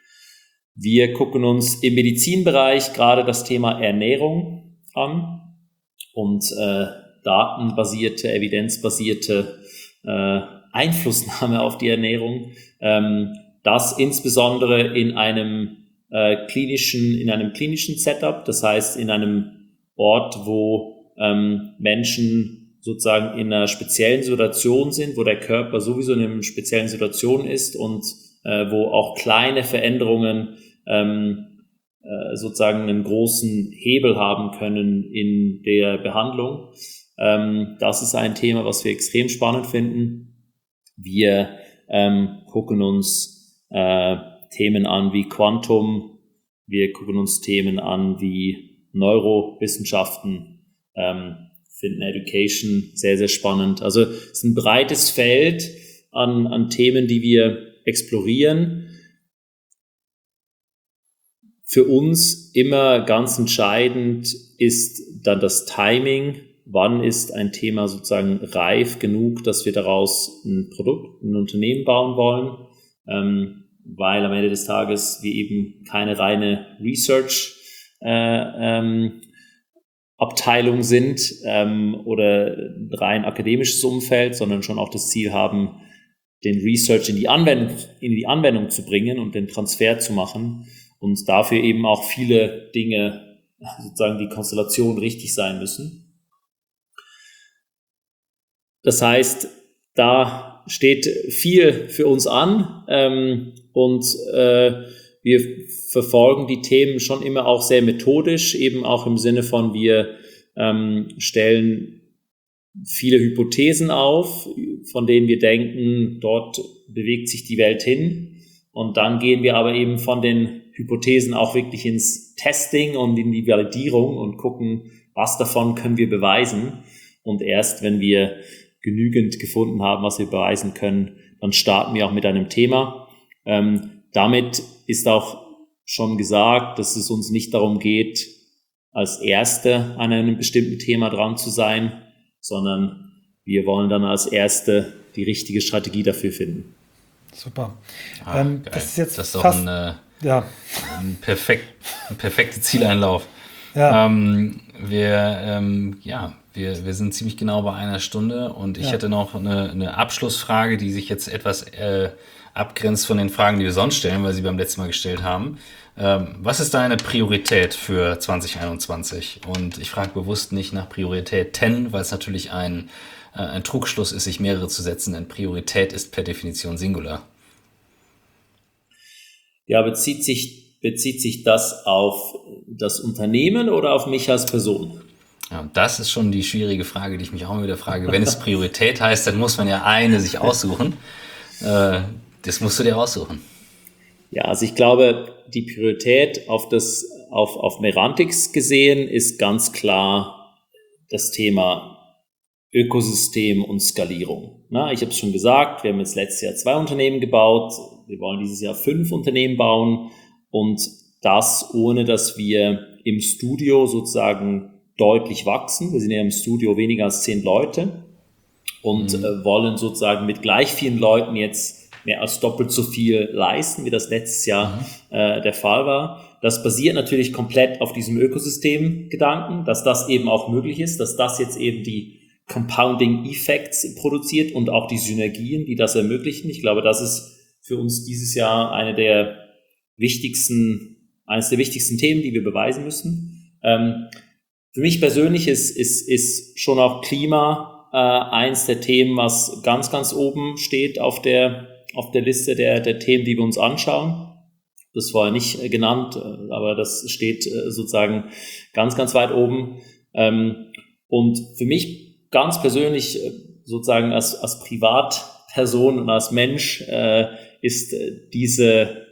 Wir gucken uns im Medizinbereich gerade das Thema Ernährung an und äh, datenbasierte, evidenzbasierte äh, Einflussnahme auf die Ernährung. Ähm, das insbesondere in einem äh, klinischen, in einem klinischen Setup, das heißt in einem Ort, wo ähm, Menschen sozusagen in einer speziellen Situation sind, wo der Körper sowieso in einer speziellen Situation ist und äh, wo auch kleine Veränderungen ähm, äh, sozusagen einen großen Hebel haben können in der Behandlung. Ähm, das ist ein Thema, was wir extrem spannend finden. Wir ähm, gucken uns äh, Themen an wie Quantum, wir gucken uns Themen an wie Neurowissenschaften, ähm, finden Education sehr, sehr spannend. Also es ist ein breites Feld an, an Themen, die wir explorieren. Für uns immer ganz entscheidend ist dann das Timing. Wann ist ein Thema sozusagen reif genug, dass wir daraus ein Produkt, ein Unternehmen bauen wollen? Ähm, weil am Ende des Tages wir eben keine reine Research äh, ähm, Abteilung sind ähm, oder rein akademisches Umfeld, sondern schon auch das Ziel haben, den Research in die Anwendung, in die Anwendung zu bringen und den Transfer zu machen und dafür eben auch viele Dinge, sozusagen die Konstellation richtig sein müssen. Das heißt, da steht viel für uns an ähm, und äh, wir verfolgen die Themen schon immer auch sehr methodisch, eben auch im Sinne von, wir ähm, stellen viele Hypothesen auf, von denen wir denken, dort bewegt sich die Welt hin. Und dann gehen wir aber eben von den Hypothesen auch wirklich ins Testing und in die Validierung und gucken, was davon können wir beweisen. Und erst wenn wir genügend gefunden haben, was wir beweisen können, dann starten wir auch mit einem Thema. Ähm, damit ist auch schon gesagt, dass es uns nicht darum geht, als Erste an einem bestimmten Thema dran zu sein, sondern wir wollen dann als Erste die richtige Strategie dafür finden. Super. Ah, ähm, das ist jetzt das ist doch fast, ein, äh, ja. ein, perfekt, ein perfekter Zieleinlauf. Ja. Ähm, wir, ähm, ja, wir, wir sind ziemlich genau bei einer Stunde und ich Ja. hätte noch eine, eine Abschlussfrage, die sich jetzt etwas äh, abgrenzt von den Fragen, die wir sonst stellen, weil sie beim letzten Mal gestellt haben. Ähm, was ist deine Priorität für zwanzig einundzwanzig? Und ich frage bewusst nicht nach Prioritäten, weil es natürlich ein, äh, ein Trugschluss ist, sich mehrere zu setzen, denn Priorität ist per Definition Singular. Ja, bezieht sich, bezieht sich das auf das Unternehmen oder auf mich als Person? Ja, und das ist schon die schwierige Frage, die ich mich auch immer wieder frage. Wenn es Priorität heißt, dann muss man ja eine sich aussuchen. Äh, das musst du dir aussuchen. Ja, also ich glaube, die Priorität auf das, auf, auf Merantix gesehen ist ganz klar das Thema Ökosystem und Skalierung. Na, ich habe es schon gesagt, wir haben jetzt letztes Jahr zwei Unternehmen gebaut, wir wollen dieses Jahr fünf Unternehmen bauen und das ohne, dass wir im Studio sozusagen deutlich wachsen. Wir sind ja im Studio weniger als zehn Leute und mhm. äh, wollen sozusagen mit gleich vielen Leuten jetzt mehr als doppelt so viel leisten, wie das letztes Jahr mhm. äh, der Fall war. Das basiert natürlich komplett auf diesem Ökosystem-Gedanken, dass das eben auch möglich ist, dass das jetzt eben die Compounding Effects produziert und auch die Synergien, die das ermöglichen. Ich glaube, das ist für uns dieses Jahr eine der wichtigsten, eines der wichtigsten Themen, die wir beweisen müssen. Ähm, für mich persönlich ist, ist, ist schon auch Klima äh, eins der Themen, was ganz, ganz oben steht auf der auf der Liste der, der Themen, die wir uns anschauen. Das war nicht äh, genannt, äh, aber das steht äh, sozusagen ganz, ganz weit oben. Ähm, und für mich ganz persönlich, äh, sozusagen als, als Privatperson und als Mensch, äh, ist äh, diese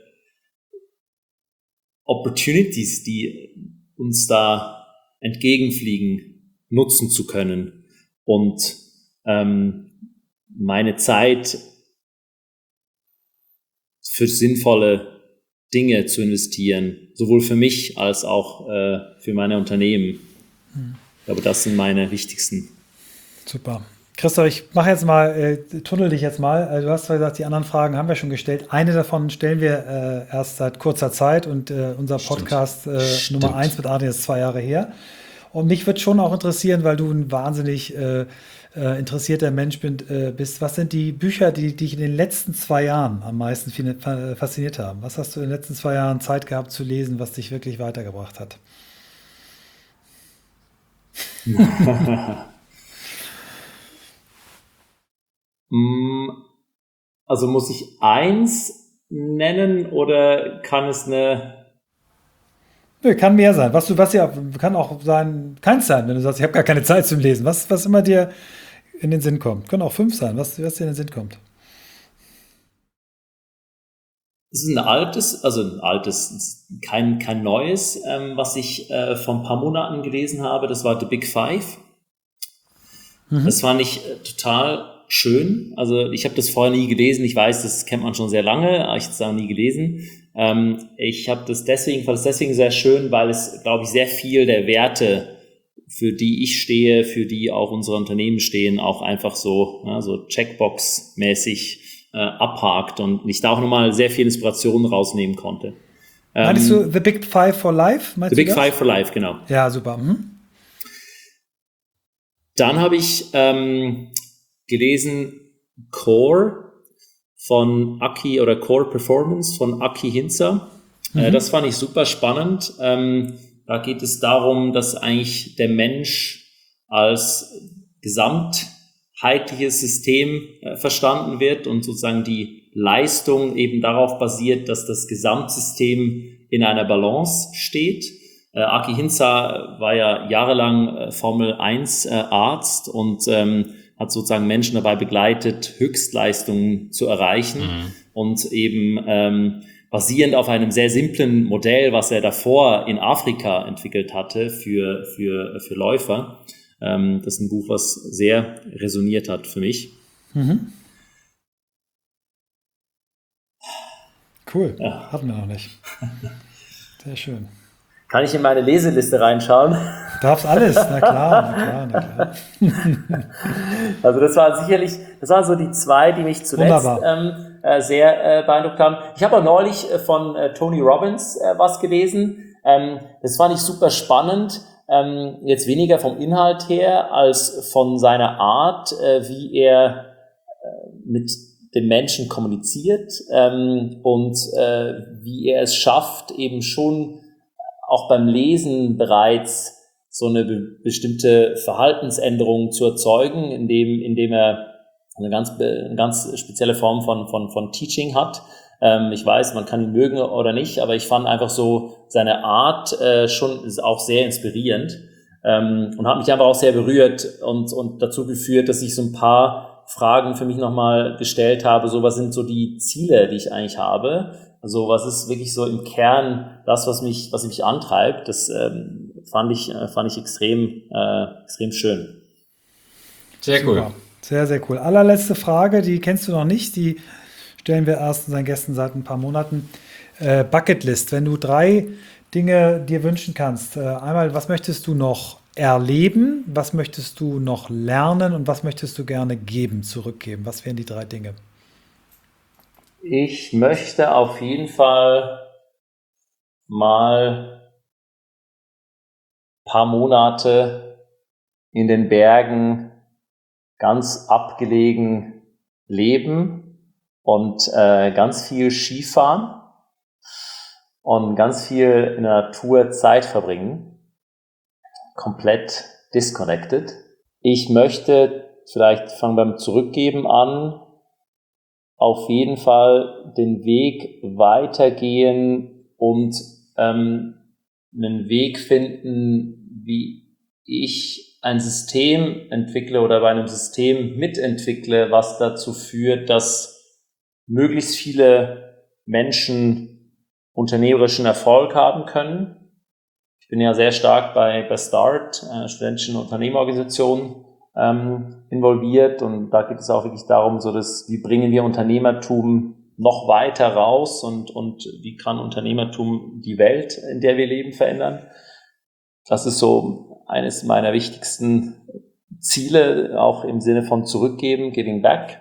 Opportunities, die uns da entgegenfliegen, nutzen zu können und ähm, meine Zeit für sinnvolle Dinge zu investieren, sowohl für mich als auch äh, für meine Unternehmen. Hm. Ich glaube, das sind meine wichtigsten. Super. Christoph, ich mache jetzt mal, äh, tunnel dich jetzt mal. Du hast zwar gesagt, die anderen Fragen haben wir schon gestellt. Eine davon stellen wir äh, erst seit kurzer Zeit und äh, unser Podcast äh, Nummer eins mit Adrian ist zwei Jahre her. Und mich würde schon auch interessieren, weil du ein wahnsinnig äh, äh, interessierter Mensch bin, äh, bist. Was sind die Bücher, die dich in den letzten zwei Jahren am meisten fasziniert haben? Was hast du in den letzten zwei Jahren Zeit gehabt zu lesen, was dich wirklich weitergebracht hat? Also muss ich eins nennen oder kann es eine... Nö, kann mehr sein. Was du, was ja, kann auch sein, keins sein, wenn du sagst, ich habe gar keine Zeit zum Lesen. Was, was immer dir in den Sinn kommt. Können auch fünf sein, was, was dir in den Sinn kommt. Es ist ein altes, also ein altes, kein, kein neues, ähm, was ich äh, vor ein paar Monaten gelesen habe. Das war The Big Five. Mhm. Das fand ich äh, total schön. Also ich habe das vorher nie gelesen. Ich weiß, das kennt man schon sehr lange, aber ich habe es auch nie gelesen. Ähm, ich habe das deswegen, fand es deswegen sehr schön, weil es, glaube ich, sehr viel der Werte, für die ich stehe, für die auch unsere Unternehmen stehen, auch einfach so, ja, so Checkbox-mäßig äh, abhakt und ich da auch nochmal sehr viel Inspiration rausnehmen konnte. Ähm, Meinst du The Big Five for Life? The Big Five for Life, genau. Ja, super. Mhm. Dann habe ich ähm, gelesen Core von Aki oder Core Performance von Aki Hinzer. Mhm. Äh, das fand ich super spannend. Ähm, da geht es darum, dass eigentlich der Mensch als gesamtheitliches System äh, verstanden wird und sozusagen die Leistung eben darauf basiert, dass das Gesamtsystem in einer Balance steht. Äh, Aki Hintsa war ja jahrelang äh, Formel eins äh, Arzt und ähm, hat sozusagen Menschen dabei begleitet, Höchstleistungen zu erreichen mhm. und eben ähm, basierend auf einem sehr simplen Modell, was er davor in Afrika entwickelt hatte für, für, für Läufer. Ähm, das ist ein Buch, was sehr resoniert hat für mich. Mhm. Cool, ja. Hatten wir noch nicht. Sehr schön. Kann ich in meine Leseliste reinschauen? Darfst alles, na klar, na klar, na klar. Also das waren sicherlich, das waren so die zwei, die mich zuletzt ähm, äh, sehr äh, beeindruckt haben. Ich habe auch neulich äh, von äh, Tony Robbins äh, was gelesen. Ähm, das fand ich super spannend. Ähm, jetzt weniger vom Inhalt her, als von seiner Art, äh, wie er äh, mit den Menschen kommuniziert ähm, und äh, wie er es schafft, eben schon auch beim Lesen bereits so eine be- bestimmte Verhaltensänderung zu erzeugen, indem, indem er eine ganz, eine ganz spezielle Form von, von, von Teaching hat. Ähm, ich weiß, man kann ihn mögen oder nicht, aber ich fand einfach so seine Art äh, schon ist auch sehr inspirierend ähm, und hat mich einfach auch sehr berührt und, und dazu geführt, dass ich so ein paar Fragen für mich nochmal gestellt habe. So, was sind so die Ziele, die ich eigentlich habe? Also was ist wirklich so im Kern das, was mich, was mich antreibt? Das ähm, fand ich, äh, fand ich extrem, äh, extrem schön. Sehr cool. Super. Sehr, sehr cool. Allerletzte Frage, die kennst du noch nicht, die stellen wir erst unseren Gästen seit ein paar Monaten. Äh, Bucketlist, wenn du drei Dinge dir wünschen kannst. Äh, einmal, was möchtest du noch erleben? Was möchtest du noch lernen? Und was möchtest du gerne geben, zurückgeben? Was wären die drei Dinge? Ich möchte auf jeden Fall mal ein paar Monate in den Bergen ganz abgelegen leben und äh, ganz viel Skifahren und ganz viel in der Natur Zeit verbringen. Komplett disconnected. Ich möchte, vielleicht fangen wir beim Zurückgeben an, auf jeden Fall den Weg weitergehen und ähm, einen Weg finden, wie ich ein System entwickle oder bei einem System mitentwickle, was dazu führt, dass möglichst viele Menschen unternehmerischen Erfolg haben können. Ich bin ja sehr stark bei, bei START, äh, studentischen Unternehmerorganisationen, ähm, involviert und da geht es auch wirklich darum, so dass, wie bringen wir Unternehmertum noch weiter raus und, und wie kann Unternehmertum die Welt, in der wir leben, verändern. Das ist so eines meiner wichtigsten Ziele, auch im Sinne von zurückgeben, giving back.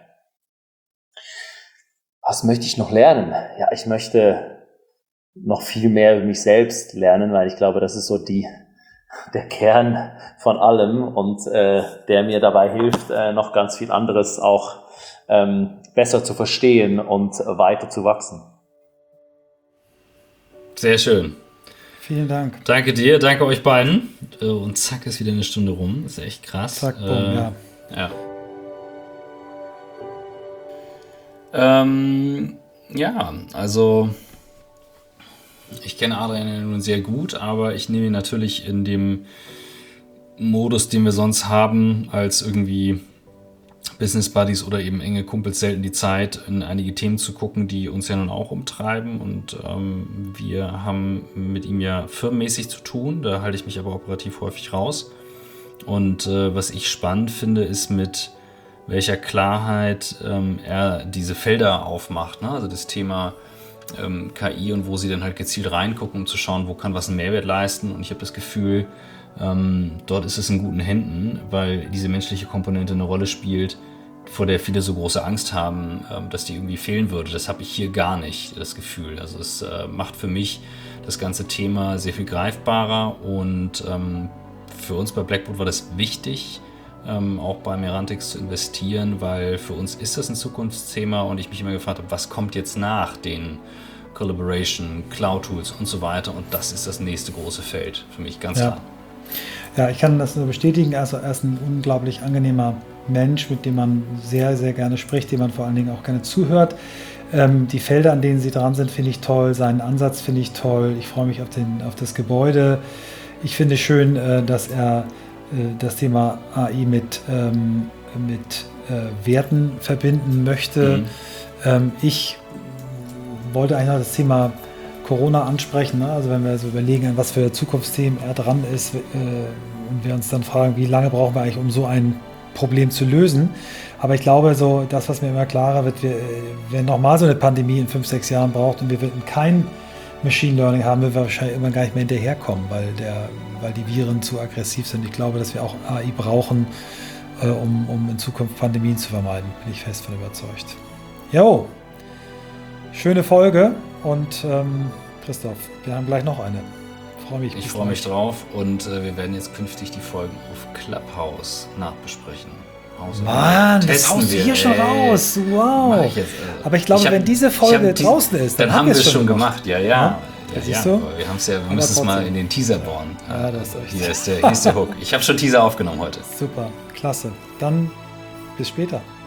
Was möchte ich noch lernen? Ja, ich möchte noch viel mehr über mich selbst lernen, weil ich glaube, das ist so die der Kern von allem und äh, der mir dabei hilft, äh, noch ganz viel anderes auch ähm, besser zu verstehen und weiter zu wachsen. Sehr schön. Vielen Dank. Danke dir, danke euch beiden. Und zack, ist wieder eine Stunde rum. Das ist echt krass. Zack, boom, äh, ja. Ja. Ähm, ja, also ich kenne Adrian nun sehr gut, aber ich nehme ihn natürlich in dem Modus, den wir sonst haben, als irgendwie Business Buddies oder eben enge Kumpels selten die Zeit, in einige Themen zu gucken, die uns ja nun auch umtreiben. Und ähm, wir haben mit ihm ja firmenmäßig zu tun, da halte ich mich aber operativ häufig raus. Und äh, was ich spannend finde, ist, mit welcher Klarheit ähm, er diese Felder aufmacht, ne? Also das Thema ähm, K I und wo sie dann halt gezielt reingucken, um zu schauen, wo kann was einen Mehrwert leisten. Und ich habe das Gefühl, ähm, dort ist es in guten Händen, weil diese menschliche Komponente eine Rolle spielt, vor der viele so große Angst haben, ähm, dass die irgendwie fehlen würde. Das habe ich hier gar nicht, das Gefühl. Also es äh, macht für mich das ganze Thema sehr viel greifbarer und ähm, für uns bei Blackboard war das wichtig, ähm, auch bei Merantix zu investieren, weil für uns ist das ein Zukunftsthema und ich mich immer gefragt habe, was kommt jetzt nach den Collaboration, Cloud-Tools und so weiter, und das ist das nächste große Feld für mich, ganz ja. klar. Ja, ich kann das nur bestätigen. Also er ist ein unglaublich angenehmer Mensch, mit dem man sehr, sehr gerne spricht, dem man vor allen Dingen auch gerne zuhört. Ähm, die Felder, an denen Sie dran sind, finde ich toll. Seinen Ansatz finde ich toll. Ich freue mich auf, den, auf das Gebäude. Ich finde es schön, äh, dass er äh, das Thema A I mit, ähm, mit äh, Werten verbinden möchte. Mhm. Ähm, ich wollte eigentlich noch das Thema Corona ansprechen. Ne? Also wenn wir so überlegen, an was für Zukunftsthemen er dran ist, äh, und wir uns dann fragen, wie lange brauchen wir eigentlich, um so ein Problem zu lösen. Aber ich glaube, so das, was mir immer klarer wird, wir, wenn nochmal so eine Pandemie in fünf, sechs Jahren braucht und wir würden kein Machine Learning haben, wir wahrscheinlich immer gar nicht mehr hinterherkommen, weil, der, weil die Viren zu aggressiv sind. Ich glaube, dass wir auch A I brauchen, äh, um, um in Zukunft Pandemien zu vermeiden. Bin ich fest von überzeugt. Jo, schöne Folge und ähm, Christoph, wir haben gleich noch eine. Freu mich, ich freue mich drauf und äh, wir werden jetzt künftig die Folgen auf Clubhouse nachbesprechen. Hause Mann, das haust du hier schon raus. Wow. Ich jetzt, äh, Aber ich glaube, ich hab, wenn diese Folge die, draußen ist, dann, dann haben wir es schon gemacht. gemacht. Ja, ja. ja, ja, siehst du? Wir, haben's ja, wir müssen es mal in den Teaser bauen. Ja, das ist echt. Hier ist der, hier ist der Hook. Ich habe schon Teaser aufgenommen heute. Super, klasse. Dann bis später.